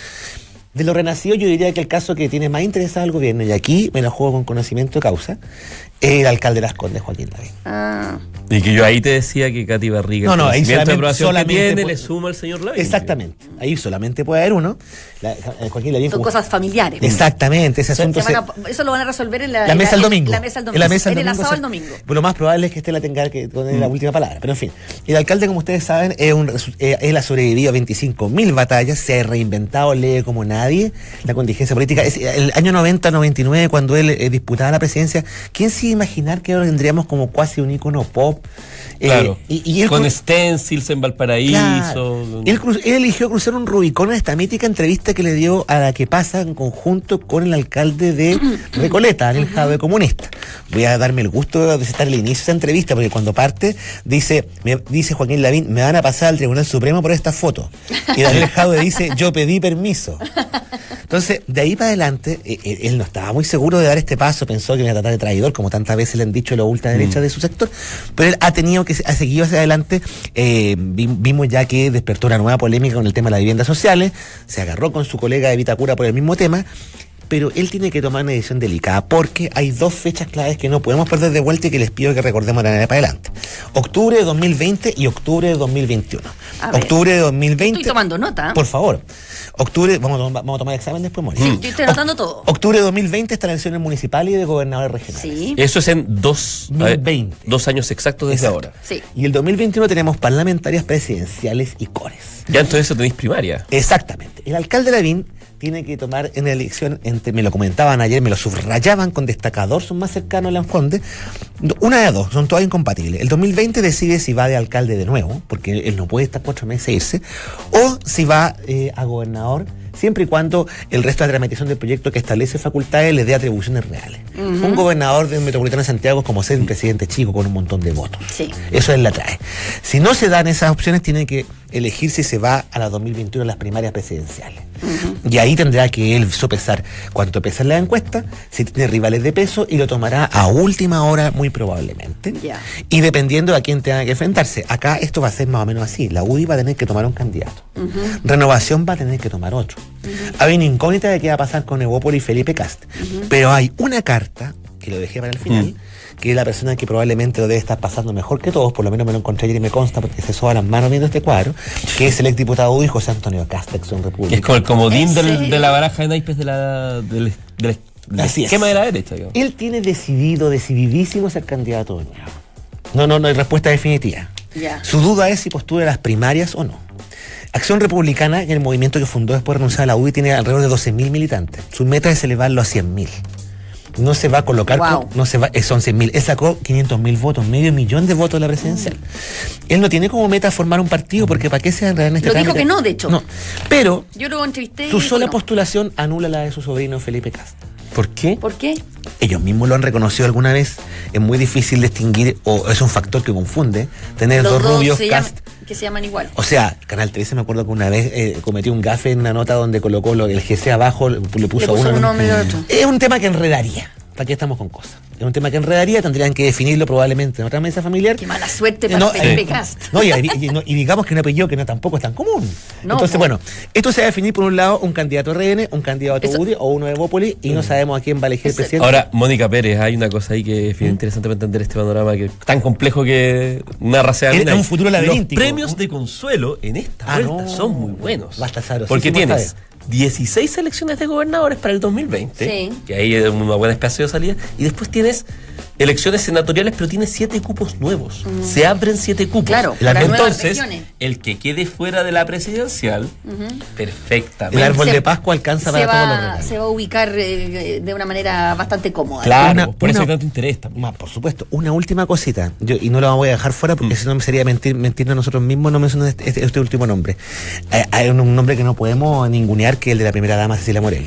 S4: De lo renacido, yo diría que el caso que tiene más interesado al gobierno, y aquí me la juego con conocimiento de causa, es el alcalde de Las Condes, Joaquín Lavín.
S5: Y que yo ahí te decía que Katy Barriga,
S4: ahí
S5: solamente le suma al señor Lavín.
S4: Exactamente, ahí solamente puede haber uno. Joaquín Lavín.
S1: Son cosas familiares.
S4: Exactamente, ese asunto.
S1: Eso lo van a resolver en la
S4: mesa del domingo.
S1: En el asado del domingo.
S4: Lo más probable es que la tenga que poner la última palabra. Pero en fin, el alcalde, como ustedes saben, él ha sobrevivido a 25.000 batallas, se ha reinventado, lee como nadie la contingencia política. El año 90-99, cuando él disputaba la presidencia, ¿quién se iba a imaginar que ahora tendríamos como casi un ícono pop?
S5: Claro. Y él con stencils en Valparaíso.
S4: Claro. Él eligió cruzar un Rubicón en esta mítica entrevista que le dio a La que pasa en conjunto con el alcalde de Recoleta, Daniel Jadwe comunista. Voy a darme el gusto de citar el inicio de esa entrevista, porque cuando parte dice Joaquín Lavín, me van a pasar al Tribunal Supremo por esta foto. Y Daniel Jadwe dice, yo pedí permiso. Entonces, de ahí para adelante, él no estaba muy seguro de dar este paso, pensó que me iba a tratar de traidor, como tantas veces le han dicho los ultraderechas de su sector, pero él ha seguido hacia adelante. Vimos ya que despertó una nueva polémica con el tema de las viviendas sociales, se agarró con su colega de Vitacura por el mismo tema, pero él tiene que tomar una decisión delicada porque hay 2 fechas claves que no podemos perder de vuelta y que les pido que recordemos de para adelante. Octubre de 2020 y octubre de 2021. Octubre de 2020...
S1: Estoy tomando nota.
S4: Por favor. Octubre, vamos a tomar examen después, Mori.
S1: Sí, yo estoy anotando todo.
S4: Octubre de 2020 están elecciones municipales y de gobernadores regionales.
S1: Sí.
S5: Eso es en
S4: 2020.
S5: 2 años exactos desde
S4: Exacto.
S5: ahora.
S1: Sí.
S4: Y el 2021 tenemos parlamentarias, presidenciales y cores.
S5: Ya entonces eso tenéis primaria.
S4: Exactamente. El alcalde Lavín tiene que tomar en la elección, me lo comentaban ayer, me lo subrayaban con destacador, son más cercanos a Lanfonde, una de 2, son todas incompatibles. El 2020 decide si va de alcalde de nuevo, porque él no puede estar 4 meses e irse, o si va a gobernador, siempre y cuando el resto de la tramitación del proyecto que establece facultades le dé atribuciones reales. Un gobernador del Metropolitano de Santiago es como ser un presidente chico con un montón de votos.
S1: Sí.
S4: Eso él la trae. Si no se dan esas opciones, tiene que elegir si se va a la 2021 las primarias presidenciales. Y ahí tendrá que él sopesar cuánto pesa en la encuesta, si tiene rivales de peso, y lo tomará a última hora muy probablemente.
S1: Ya.
S4: Y dependiendo a quién tenga que enfrentarse. Acá esto va a ser más o menos así. La UDI va a tener que tomar un candidato. Renovación va a tener que tomar otro. Hay una incógnita de qué va a pasar con Evópolis y Felipe Kast. Pero hay una carta, que lo dejé para el final, que es la persona que probablemente lo debe estar pasando mejor que todos, por lo menos me lo encontré ayer y me consta porque se soba las manos viendo este cuadro, que es el exdiputado UDI José Antonio Kast, Acción República.
S5: Es como el comodín
S1: ¿En serio?
S5: de la baraja de naipes del
S4: Así
S5: esquema
S4: es.
S5: de la derecha, digamos.
S4: Él tiene decididísimo ser candidato de nuevo. No hay respuesta definitiva.
S1: Ya.
S4: Su duda es si postula las primarias o no. Acción Republicana, el movimiento que fundó después de renunciar a la UDI, tiene alrededor de 12.000 militantes. Su meta es elevarlo a 100.000. No se va a colocar,
S1: Wow.
S4: son 100.000. Él sacó 500.000 votos, medio millón de votos de la presidencial. Él no tiene como meta formar un partido, porque ¿para qué se enredar en este
S1: Lo dijo
S4: trámite?
S1: que no, de hecho.
S4: No, pero
S1: Yo lo entrevisté y
S4: su
S1: dijo
S4: sola
S1: no.
S4: postulación anula la de su sobrino Felipe Kast.
S5: ¿Por qué?
S1: ¿Por qué?
S4: Ellos mismos lo han reconocido alguna vez. Es muy difícil distinguir, o es un factor que confunde, tener
S1: Los
S4: dos rubios
S1: que se llaman igual.
S4: O sea, Canal 13 me acuerdo que una vez cometió un gafe en una nota donde colocó el GC abajo, le puso
S1: puso
S4: uno.
S1: un nombre y otro.
S4: Es un tema que enredaría. ¿Para qué estamos con cosas? Es un tema que enredaría, tendrían que definirlo probablemente en otra mesa familiar.
S1: Qué mala suerte para Felipe Kast.
S4: No, y digamos que un apellido que tampoco es tan común.
S1: No,
S4: Entonces,
S1: po.
S4: bueno, esto se va a definir por un lado un candidato RN, un candidato
S1: Eso-
S4: UDI o uno de Evópolis, y no sabemos a quién va a elegir el
S1: Eso-
S4: presidente.
S5: Ahora, Mónica Pérez, hay una cosa ahí que es bien interesante para entender este panorama que tan complejo que narra Sebastián.
S4: Es un futuro laberíntico.
S5: Los premios de consuelo en esta vuelta
S4: no.
S5: son muy buenos.
S4: Va a estar sabrosísimo
S5: Porque
S4: esta
S5: tienes
S4: vez.
S5: 16 elecciones de gobernadores para el 2020,
S1: Sí.
S5: que ahí es una buena espacio de salida, y después tienes elecciones senatoriales, pero tienes 7 cupos nuevos. Se abren 7 cupos.
S1: Claro, para nuevas
S5: Entonces,
S1: regiones.
S5: el que quede fuera de la presidencial, perfectamente.
S4: El árbol
S1: Se-
S4: de Pascua alcanza para todos los regalos.
S1: se va a ubicar de una manera bastante cómoda.
S5: Claro, por eso hay tanto interés también.
S4: Por supuesto, una última cosita, y no la voy a dejar fuera porque si no me sería mentirnos nosotros mismos, no menciono este último nombre. Hay un nombre que no podemos ningunear, que es el de la primera dama Cecilia Morel.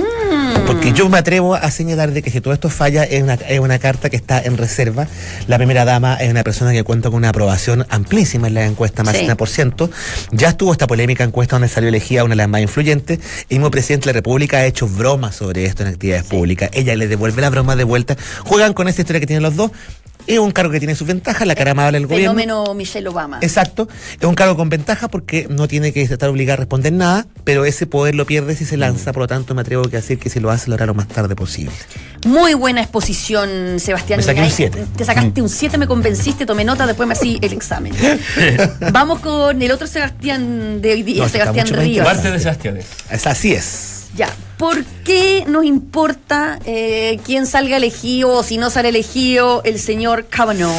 S4: Porque yo me atrevo a señalar de que si todo esto falla, es una carta que está en reserva. La primera dama es una persona que cuenta con una aprobación amplísima en la encuesta, más
S1: Sí.
S4: del 100%. Ya estuvo esta polémica encuesta donde salió elegida una de las más influyentes. El mismo presidente de la República ha hecho bromas sobre esto en actividades públicas. Ella le devuelve la broma de vuelta. Juegan con esta historia que tienen los dos. Es un cargo que tiene sus ventajas, la cara amable del gobierno.
S1: Fenómeno Michelle Obama.
S4: Exacto, es un cargo con ventaja porque no tiene que estar obligado a responder nada, pero ese poder lo pierde si se lanza, por lo tanto me atrevo a decir que si lo hace lo hará lo más tarde posible.
S1: Muy buena exposición, Sebastián.
S4: Me saqué un
S1: Ay,
S4: 7.
S1: Te sacaste un 7, me convenciste, tomé nota, después me hacía el examen. Vamos con el otro Sebastián de hoy día,
S4: No, está
S1: Sebastián
S4: mucho más
S1: Rivas.
S5: Parte de Sebastián.
S4: Así es.
S1: Ya, ¿por qué nos importa quién salga elegido o si no sale elegido el señor Kavanaugh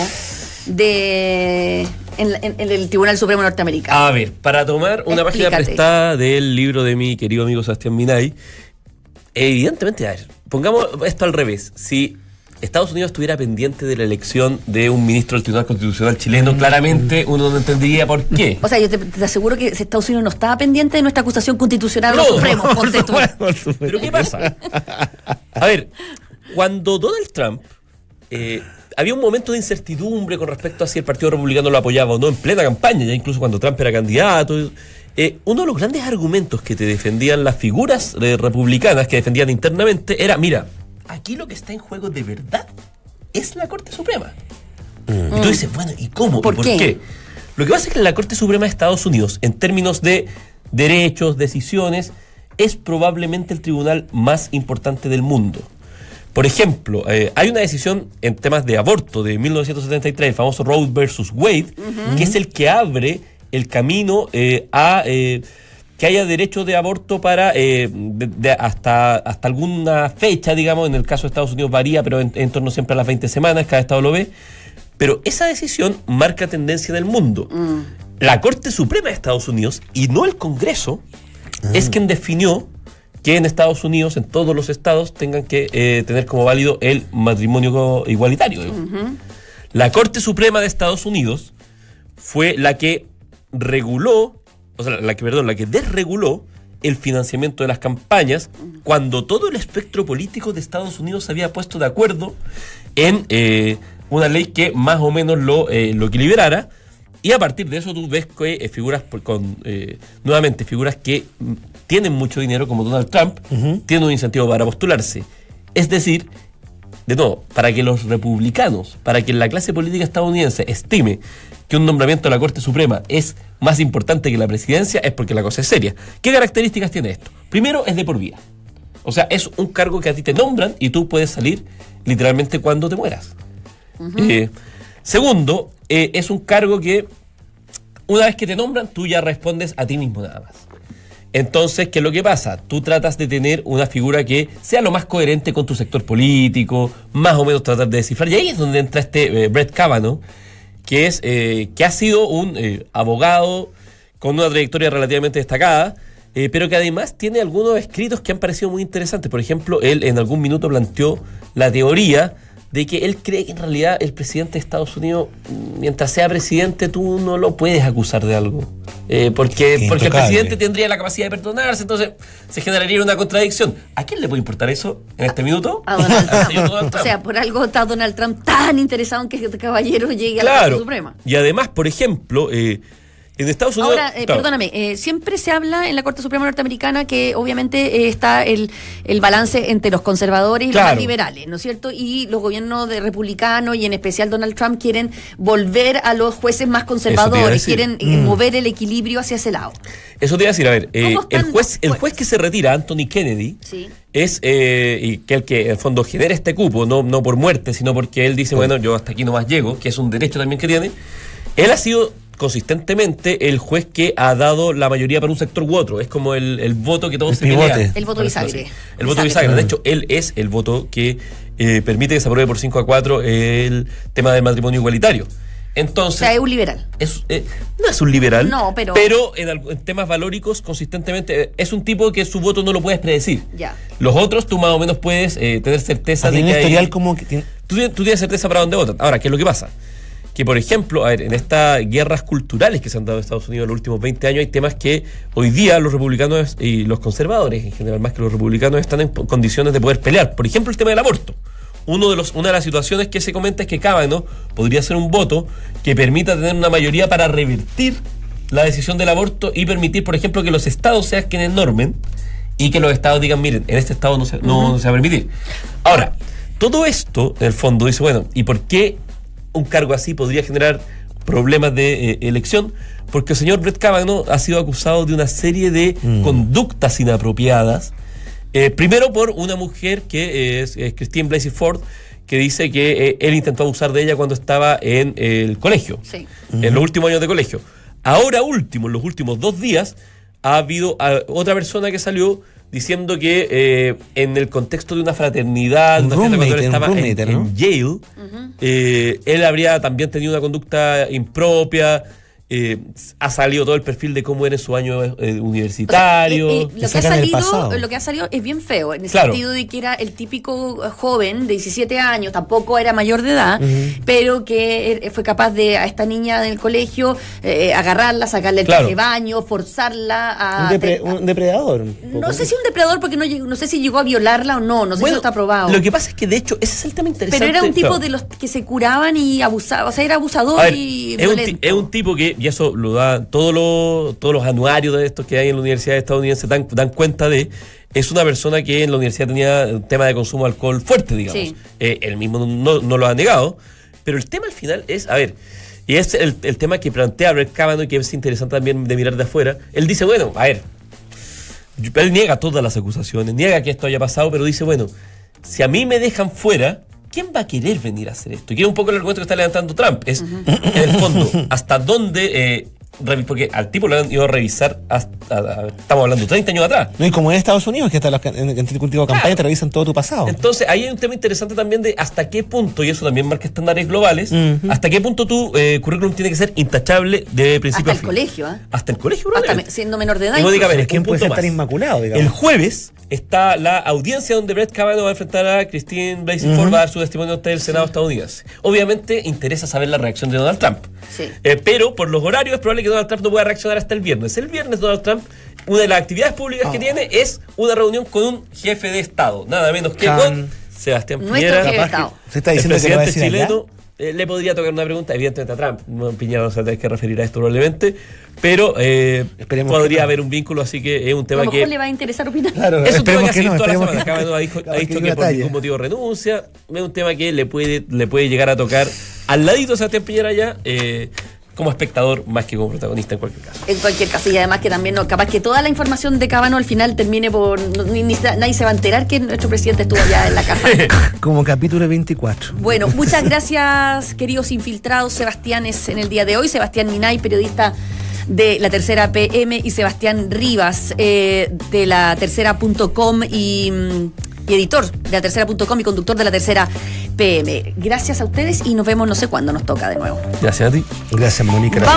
S1: en el Tribunal Supremo Norteamericano?
S5: A ver, para tomar una página
S1: Explícate.
S5: prestada del libro de mi querido amigo Sebastián Minay, evidentemente, a ver, pongamos esto al revés. Si Estados Unidos estuviera pendiente de la elección de un ministro del Tribunal Constitucional chileno, claramente uno no entendería por qué.
S1: O sea, yo te aseguro que Estados Unidos no estaba pendiente de nuestra acusación constitucional a los
S5: No,
S1: Supremos, ponte tú.
S5: Pero ¿qué pasa? A ver, cuando Donald Trump había un momento de incertidumbre con respecto a si el Partido Republicano lo apoyaba o no en plena campaña, ya incluso cuando Trump era candidato. Uno de los grandes argumentos que te defendían las figuras republicanas, que defendían internamente, era, mira, aquí lo que está en juego de verdad es la Corte Suprema. Y tú dices, bueno, ¿y cómo?
S1: ¿Por
S5: ¿Y por
S1: qué?
S5: qué? Lo que pasa es que la Corte Suprema de Estados Unidos, en términos de derechos, decisiones, es probablemente el tribunal más importante del mundo. Por ejemplo, hay una decisión en temas de aborto de 1973, el famoso Roe versus Wade, que es el que abre el camino a que haya derecho de aborto para hasta alguna fecha, digamos. En el caso de Estados Unidos varía, pero en torno siempre a las 20 semanas, cada estado lo ve. Pero esa decisión marca tendencia en el mundo. La Corte Suprema de Estados Unidos, y no el Congreso, es quien definió que en Estados Unidos, en todos los estados, tengan que tener como válido el matrimonio igualitario. La Corte Suprema de Estados Unidos fue la que reguló, la que desreguló el financiamiento de las campañas cuando todo el espectro político de Estados Unidos se había puesto de acuerdo en una ley que más o menos lo equilibrara. Y a partir de eso tú ves que figuras nuevamente figuras que tienen mucho dinero, como Donald Trump, tienen un incentivo para postularse. Es decir, de nuevo, para que los republicanos, para que la clase política estadounidense estime que un nombramiento de la Corte Suprema es más importante que la presidencia, es porque la cosa es seria. ¿Qué características tiene esto? Primero, es de por vida. O sea, es un cargo que a ti te nombran y tú puedes salir literalmente cuando te mueras. Segundo, es un cargo que una vez que te nombran, tú ya respondes a ti mismo nada más. Entonces, ¿qué es lo que pasa? Tú tratas de tener una figura que sea lo más coherente con tu sector político, más o menos tratar de descifrar. Y ahí es donde entra Brett Kavanaugh, que ha sido un abogado con una trayectoria relativamente destacada, pero que además tiene algunos escritos que han parecido muy interesantes. Por ejemplo, él en algún minuto planteó la teoría de que él cree que en realidad el presidente de Estados Unidos, mientras sea presidente, tú no lo puedes acusar de algo. Porque el presidente tendría la capacidad de perdonarse, entonces se generaría una contradicción. ¿A quién le puede importar eso en este minuto?
S1: A Donald Trump. O sea, por algo está Donald Trump tan interesado en que este caballero llegue a la Corte Suprema.
S5: Y además, por ejemplo, en Estados Unidos...
S1: Ahora, perdóname, siempre se habla en la Corte Suprema norteamericana que obviamente está el balance entre los conservadores y los más liberales, ¿no es cierto? Y los gobiernos de republicanos y en especial Donald Trump quieren volver a los jueces más conservadores, quieren mover el equilibrio hacia ese lado.
S5: Eso te iba a decir, a ver, el juez que se retira, Anthony Kennedy, es y que el que en el fondo genera este cupo, no por muerte, sino porque él dice, bueno, yo hasta aquí nomás llego, que es un derecho también que tiene. Él ha sido consistentemente el juez que ha dado la mayoría para un sector u otro. Es como el voto que todos se pelean.
S1: El voto bisagra.
S5: El voto bisagra. De hecho, él es el voto que permite que se apruebe por 5-4 el tema del matrimonio igualitario. Entonces,
S1: o sea, es un liberal.
S5: No es un liberal,
S1: no, pero
S5: en temas valóricos, consistentemente, es un tipo que su voto no lo puedes predecir.
S1: Ya.
S5: Los otros, tú más o menos puedes tener certeza de que
S4: historial como que
S5: tú tienes certeza para dónde votan. Ahora, ¿qué es lo que pasa? Que, por ejemplo, en estas guerras culturales que se han dado en Estados Unidos en los últimos 20 años, hay temas que hoy día los republicanos y los conservadores, en general más que los republicanos, están en condiciones de poder pelear. Por ejemplo, el tema del aborto. Una de las situaciones que se comenta es que Kavanaugh podría ser un voto que permita tener una mayoría para revertir la decisión del aborto y permitir, por ejemplo, que los estados sean quienes normen y que los estados digan, miren, en este estado no se va a permitir. Ahora, todo esto, en el fondo, dice, bueno, ¿y por qué un cargo así podría generar problemas de elección? Porque el señor Brett Kavanaugh ha sido acusado de una serie de conductas inapropiadas. Primero por una mujer que es Christine Blasey Ford, que dice que él intentó abusar de ella cuando estaba en el colegio, en los últimos años de colegio. Ahora último, en los últimos 2 días, ha habido otra persona que salió diciendo que en el contexto de una fraternidad, cuando él estaba en Yale, él habría también tenido una conducta impropia. Ha salido todo el perfil de cómo era en su año universitario.
S1: Lo que ha salido es bien feo, en el sentido de que era el típico joven de 17 años, tampoco era mayor de edad, pero que fue capaz de a esta niña del colegio agarrarla, sacarle el traje de baño, forzarla a...
S4: Un depredador.
S1: No sé si un depredador, porque no sé si llegó a violarla o no sé si eso está probado.
S5: Lo que pasa es que de hecho ese es el tema interesante.
S1: Pero era un tipo de los que se curaban y abusaban, o sea, era abusador y violento.
S5: Es un tipo que, y eso lo da todos los anuarios de estos que hay en la universidad estadounidense dan cuenta de, es una persona que en la universidad tenía un tema de consumo de alcohol fuerte, digamos. Él mismo no lo ha negado, pero el tema al final es, a ver, y es el tema que plantea Brett Kavanaugh y que es interesante también de mirar de afuera. Él dice, bueno, a ver, Él niega todas las acusaciones, niega que esto haya pasado, pero dice, bueno, si a mí me dejan fuera, ¿quién va a querer venir a hacer esto? Y es un poco el argumento que está levantando Trump. Es, en el fondo, hasta dónde... porque al tipo lo han ido a revisar estamos hablando 30 años atrás.
S4: No, y como en Estados Unidos, que hasta en cultivo de campaña te revisan todo tu pasado.
S5: Entonces, ahí hay un tema interesante también de hasta qué punto, y eso también marca estándares globales, hasta qué punto tu currículum tiene que ser intachable de principio a fin.
S1: Hasta el colegio, ¿eh?
S5: Hasta el colegio,
S1: hasta siendo menor de edad.
S5: Y Mónica Pérez,
S4: ¿quién puede estar inmaculado, digamos?
S5: El jueves está la audiencia donde Brett Kavanaugh va a enfrentar a Christine Blasey Ford, va a dar su testimonio ante el Senado estadounidense. Obviamente interesa saber la reacción de Donald Trump.
S1: Sí.
S5: Pero por los horarios es probable que Donald Trump no pueda reaccionar hasta el viernes. El viernes Donald Trump, una de las actividades públicas que tiene es una reunión con un jefe de Estado, nada menos que con Sebastián Piñera.
S1: Nuestro jefe de Estado.
S4: Se está diciendo
S5: el
S4: que lo va a
S5: presidente
S4: decir
S5: chileno. Le podría tocar una pregunta, evidentemente a Trump. Piñera no se va a tener que referir a esto probablemente, pero podría haber un vínculo, así que es un tema
S1: a lo
S5: que...
S1: mejor le va a interesar opinar.
S4: Claro,
S5: Es un tema que ha seguido
S4: no,
S5: toda la semana.
S4: que
S5: Kavanaugh ha dicho que por ningún motivo renuncia. Es un tema que le puede llegar a tocar al ladito a Sebastián Piñera ya, como espectador más que como protagonista en cualquier caso.
S1: En cualquier caso, y además que también capaz que toda la información de Kavanaugh al final termine por... nadie se va a enterar que nuestro presidente estuvo allá en la casa.
S4: Como capítulo 24.
S1: Bueno, muchas gracias, queridos infiltrados Sebastianes en el día de hoy. Sebastián Minay, periodista de La Tercera PM, y Sebastián Rivas, de La Tercera.com y editor de La Tercera.com y conductor de La Tercera PM. Gracias a ustedes y nos vemos no sé cuándo nos toca de nuevo.
S5: Gracias a ti.
S4: Gracias, Mónica.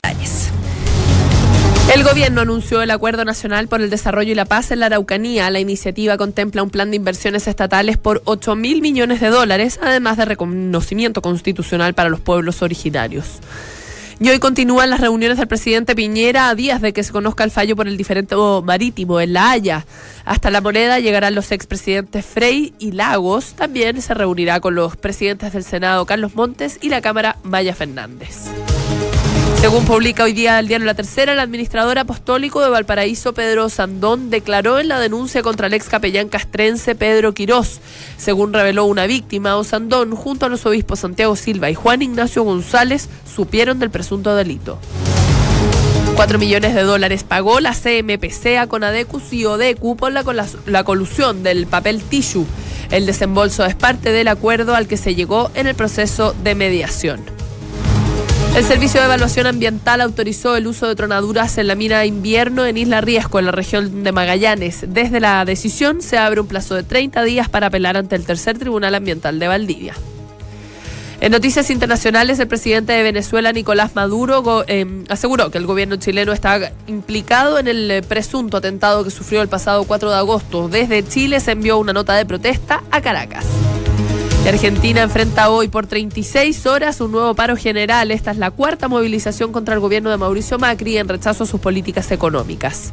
S2: El gobierno anunció el Acuerdo Nacional por el Desarrollo y la Paz en la Araucanía. La iniciativa contempla un plan de inversiones estatales por 8.000 millones de dólares, además de reconocimiento constitucional para los pueblos originarios. Y hoy continúan las reuniones del presidente Piñera a días de que se conozca el fallo por el diferendo marítimo en La Haya. Hasta La Moneda llegarán los expresidentes Frey y Lagos. También se reunirá con los presidentes del Senado Carlos Montes y la Cámara Maya Fernández. Según publica hoy día el diario La Tercera, el administrador apostólico de Valparaíso, Pedro Sandón, declaró en la denuncia contra el ex capellán castrense Pedro Quirós. Según reveló una víctima, Osandón, junto a los obispos Santiago Silva y Juan Ignacio González, supieron del presunto delito. 4 millones de dólares pagó la CMPC a Conadecus y Odecu por la colusión del papel tissue. El desembolso es parte del acuerdo al que se llegó en el proceso de mediación. El Servicio de Evaluación Ambiental autorizó el uso de tronaduras en la mina Invierno en Isla Riesco, en la región de Magallanes. Desde la decisión se abre un plazo de 30 días para apelar ante el Tercer Tribunal Ambiental de Valdivia. En noticias internacionales, el presidente de Venezuela, Nicolás Maduro, aseguró que el gobierno chileno está implicado en el presunto atentado que sufrió el pasado 4 de agosto. Desde Chile se envió una nota de protesta a Caracas. Argentina enfrenta hoy por 36 horas un nuevo paro general. Esta es la cuarta movilización contra el gobierno de Mauricio Macri en rechazo a sus políticas económicas.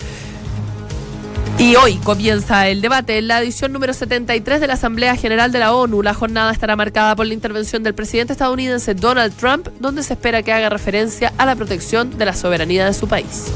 S2: Y hoy comienza el debate en la edición número 73 de la Asamblea General de la ONU. La jornada estará marcada por la intervención del presidente estadounidense Donald Trump, donde se espera que haga referencia a la protección de la soberanía de su país.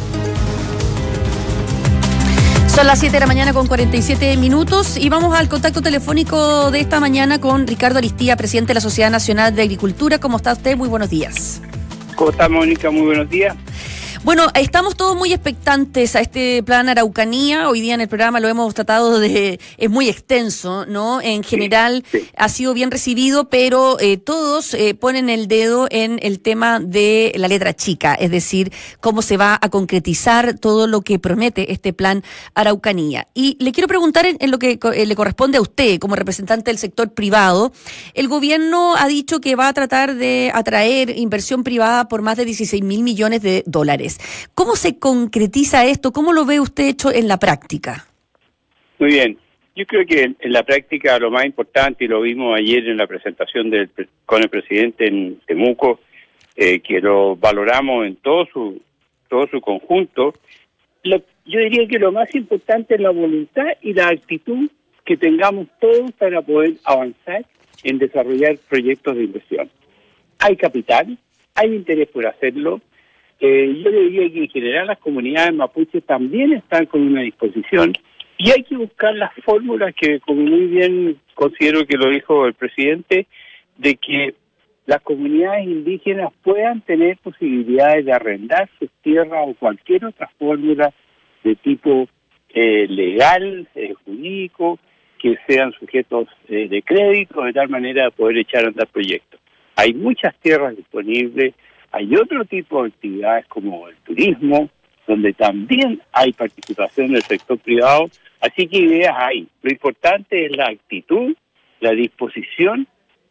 S1: Son las 7 de la mañana con 47 minutos y vamos al contacto telefónico de esta mañana con Ricardo Aristía, presidente de la Sociedad Nacional de Agricultura. ¿Cómo está usted? Muy buenos días.
S6: ¿Cómo está, Mónica? Muy buenos días.
S1: Bueno, estamos todos muy expectantes a este plan Araucanía. Hoy día en el programa lo hemos tratado es muy extenso, ¿no? En general
S6: sí.
S1: Ha sido bien recibido, pero todos ponen el dedo en el tema de la letra chica, es decir, cómo se va a concretizar todo lo que promete este plan Araucanía. Y le quiero preguntar en lo que le corresponde a usted como representante del sector privado. El gobierno ha dicho que va a tratar de atraer inversión privada por más de 16.000 millones de dólares. ¿Cómo se concretiza esto? ¿Cómo lo ve usted hecho en la práctica?
S6: Muy bien. Yo creo que en la práctica lo más importante, y lo vimos ayer en la presentación con el presidente en Temuco, que lo valoramos en todo su conjunto, yo diría que lo más importante es la voluntad y la actitud que tengamos todos para poder avanzar en desarrollar proyectos de inversión. Hay capital, hay interés por hacerlo. Yo le diría que en general las comunidades mapuches también están con una disposición y hay que buscar las fórmulas que, como muy bien considero que lo dijo el presidente, de que las comunidades indígenas puedan tener posibilidades de arrendar sus tierras o cualquier otra fórmula de tipo legal, jurídico, que sean sujetos de crédito, de tal manera de poder echar a andar proyectos. Hay muchas tierras disponibles, hay otro tipo de actividades como el turismo, donde también hay participación del sector privado, así que ideas hay. Lo importante es la actitud, la disposición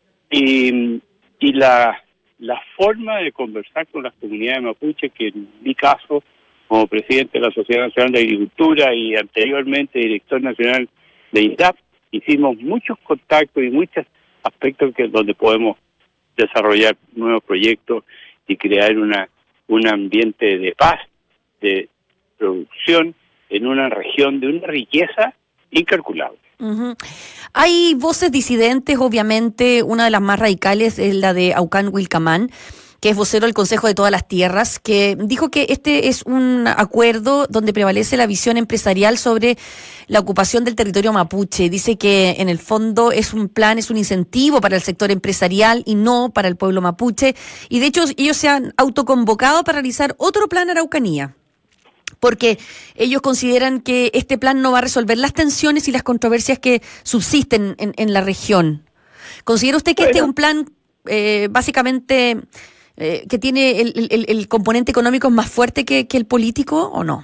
S6: y la forma de conversar con las comunidades mapuches, que en mi caso, como presidente de la Sociedad Nacional de Agricultura y anteriormente director nacional de INDAP, hicimos muchos contactos y muchos aspectos donde podemos desarrollar nuevos proyectos y crear un ambiente de paz, de producción en una región de una riqueza incalculable.
S1: Uh-huh. Hay voces disidentes, obviamente, una de las más radicales es la de Aucán Wilcamán, que es vocero del Consejo de Todas las Tierras, que dijo que este es un acuerdo donde prevalece la visión empresarial sobre la ocupación del territorio mapuche. Dice que en el fondo es un plan, es un incentivo para el sector empresarial y no para el pueblo mapuche. Y de hecho ellos se han autoconvocado para realizar otro plan Araucanía, porque ellos consideran que este plan no va a resolver las tensiones y las controversias que subsisten en la región. ¿Considera usted que este es un plan básicamente que tiene el componente económico más fuerte que el político o no?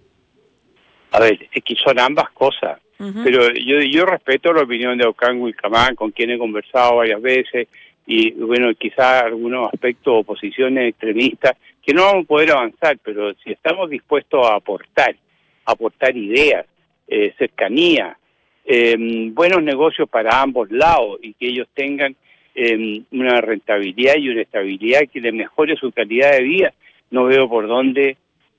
S6: A ver, es que son ambas cosas, pero yo respeto la opinión de Aucán Wilcamán, con quien he conversado varias veces, y bueno, quizás algunos aspectos o posiciones extremistas que no vamos a poder avanzar, pero si estamos dispuestos a aportar ideas, cercanía, buenos negocios para ambos lados y que ellos tengan una rentabilidad y una estabilidad que les mejore su calidad de vida, no veo por dónde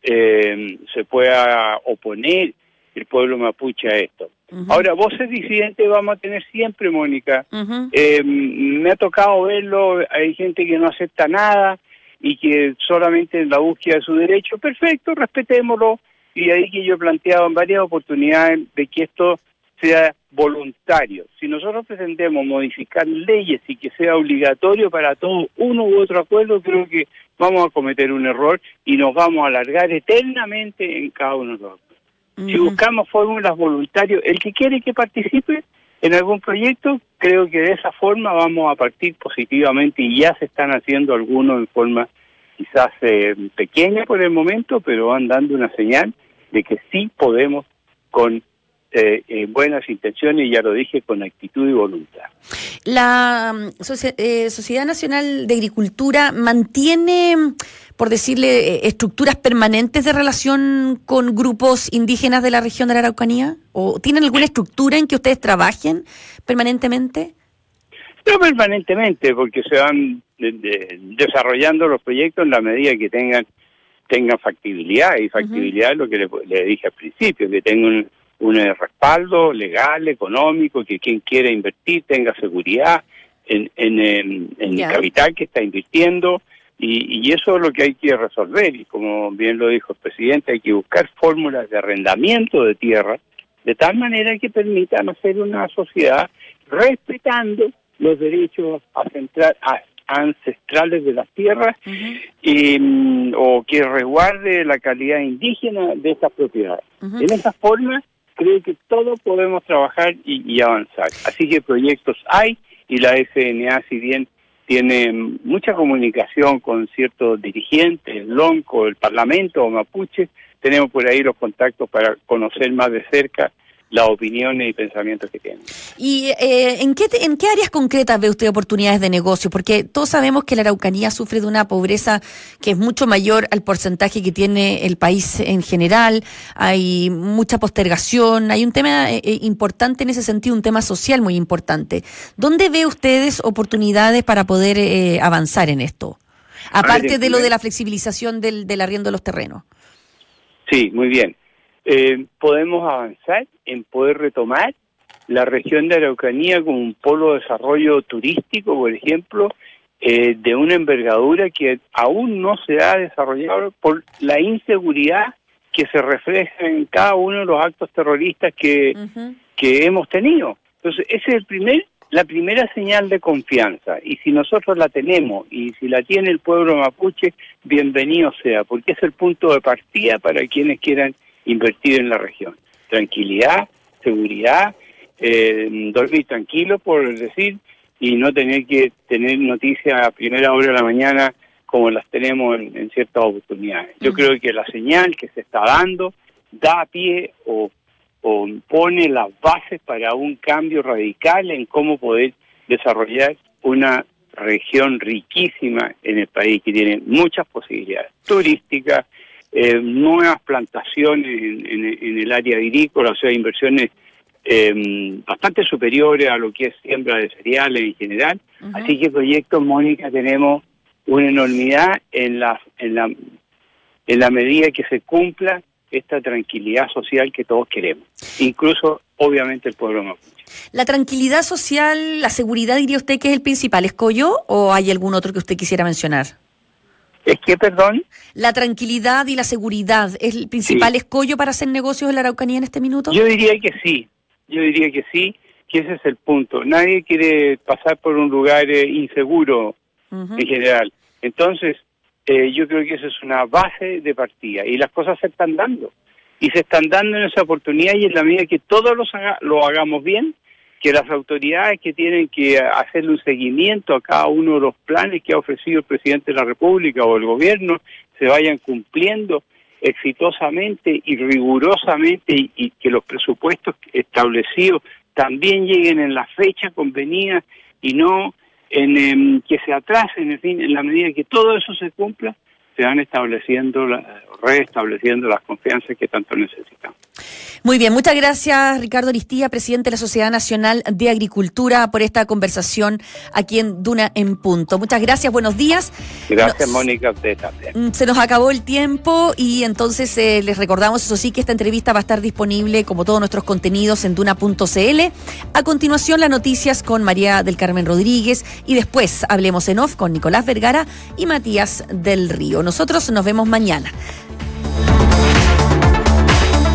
S6: se pueda oponer el pueblo mapuche a esto. Ahora, voces disidentes vamos a tener siempre, Mónica. Me ha tocado verlo, hay gente que no acepta nada y que solamente en la búsqueda de su derecho, perfecto, respetémoslo, y ahí que yo he planteado en varias oportunidades de que esto sea voluntario. Si nosotros pretendemos modificar leyes y que sea obligatorio para todos uno u otro acuerdo, creo que vamos a cometer un error y nos vamos a alargar eternamente en cada uno de los acuerdos. Si buscamos fórmulas voluntarias, el que quiere que participe en algún proyecto, creo que de esa forma vamos a partir positivamente, y ya se están haciendo algunos en forma quizás pequeña por el momento, pero van dando una señal de que sí podemos con buenas intenciones, y ya lo dije, con actitud y voluntad.
S1: La Sociedad Nacional de Agricultura mantiene, por decirle, estructuras permanentes de relación con grupos indígenas de la región de la Araucanía, ¿o tienen alguna estructura en que ustedes trabajen permanentemente?
S6: No permanentemente, porque se van desarrollando los proyectos en la medida que tengan factibilidad, y factibilidad es lo que le dije al principio, que tengan un respaldo legal, económico, que quien quiera invertir tenga seguridad en el capital que está invirtiendo, y eso es lo que hay que resolver. Y como bien lo dijo el presidente, hay que buscar fórmulas de arrendamiento de tierra de tal manera que permitan hacer una sociedad respetando los derechos ancestrales de las tierras, o que resguarde la calidad indígena de estas propiedades. En esa forma creo que todos podemos trabajar y avanzar. Así que proyectos hay, y la FNA, si bien tiene mucha comunicación con ciertos dirigentes, el LONCO, el Parlamento o Mapuche, tenemos por ahí los contactos para conocer más de cerca las opiniones y pensamientos que tienen. ¿Y
S1: en qué áreas concretas ve usted oportunidades de negocio? Porque todos sabemos que la Araucanía sufre de una pobreza que es mucho mayor al porcentaje que tiene el país en general. Hay mucha postergación, hay un tema importante en ese sentido, un tema social muy importante. ¿Dónde ve ustedes oportunidades para poder avanzar en esto? Aparte de lo de la flexibilización del arriendo de los terrenos.
S6: Sí, muy bien. Podemos avanzar en poder retomar la región de Araucanía como un polo de desarrollo turístico, por ejemplo, de una envergadura que aún no se ha desarrollado por la inseguridad que se refleja en cada uno de los actos terroristas que hemos tenido. Entonces, esa es la primera señal de confianza, y si nosotros la tenemos, y si la tiene el pueblo mapuche, bienvenido sea, porque es el punto de partida para quienes quieran invertir en la región. tranquilidad, seguridad, dormir tranquilo, por decir, y no tener que tener noticias a primera hora de la mañana como las tenemos en ciertas oportunidades. Yo creo que la señal que se está dando da pie o pone las bases para un cambio radical en cómo poder desarrollar una región riquísima en el país, que tiene muchas posibilidades turísticas, nuevas plantaciones en el área agrícola, o sea, inversiones bastante superiores a lo que es siembra de cereales en general. Así que proyectos, Mónica, tenemos una enormidad en la medida que se cumpla esta tranquilidad social que todos queremos, incluso obviamente el pueblo mapuche.
S1: La tranquilidad social, la seguridad, diría usted que es el principal escollo, ¿o hay algún otro que usted quisiera mencionar?
S6: ¿Es que, perdón?
S1: La tranquilidad y la seguridad es el principal escollo para hacer negocios en la Araucanía en este minuto.
S6: Yo diría que sí, que ese es el punto. Nadie quiere pasar por un lugar inseguro en general. Entonces, yo creo que eso es una base de partida y las cosas se están dando. Y se están dando en esa oportunidad, y en la medida que todos lo hagamos bien, que las autoridades que tienen que hacerle un seguimiento a cada uno de los planes que ha ofrecido el presidente de la República o el gobierno se vayan cumpliendo exitosamente y rigurosamente, y que los presupuestos establecidos también lleguen en la fecha convenida y no en que se atrasen. En fin, en la medida que todo eso se cumpla, se van restableciendo las confianzas que tanto necesitamos.
S1: Muy bien, muchas gracias Ricardo Aristía, presidente de la Sociedad Nacional de Agricultura, por esta conversación aquí en Duna en Punto. Muchas gracias, buenos días.
S6: Gracias, Mónica, a usted también.
S1: Se nos acabó el tiempo y entonces les recordamos, eso sí, que esta entrevista va a estar disponible, como todos nuestros contenidos, en duna.cl. A continuación, las noticias con María del Carmen Rodríguez, y después Hablemos en Off con Nicolás Vergara y Matías del Río. Nosotros nos vemos mañana.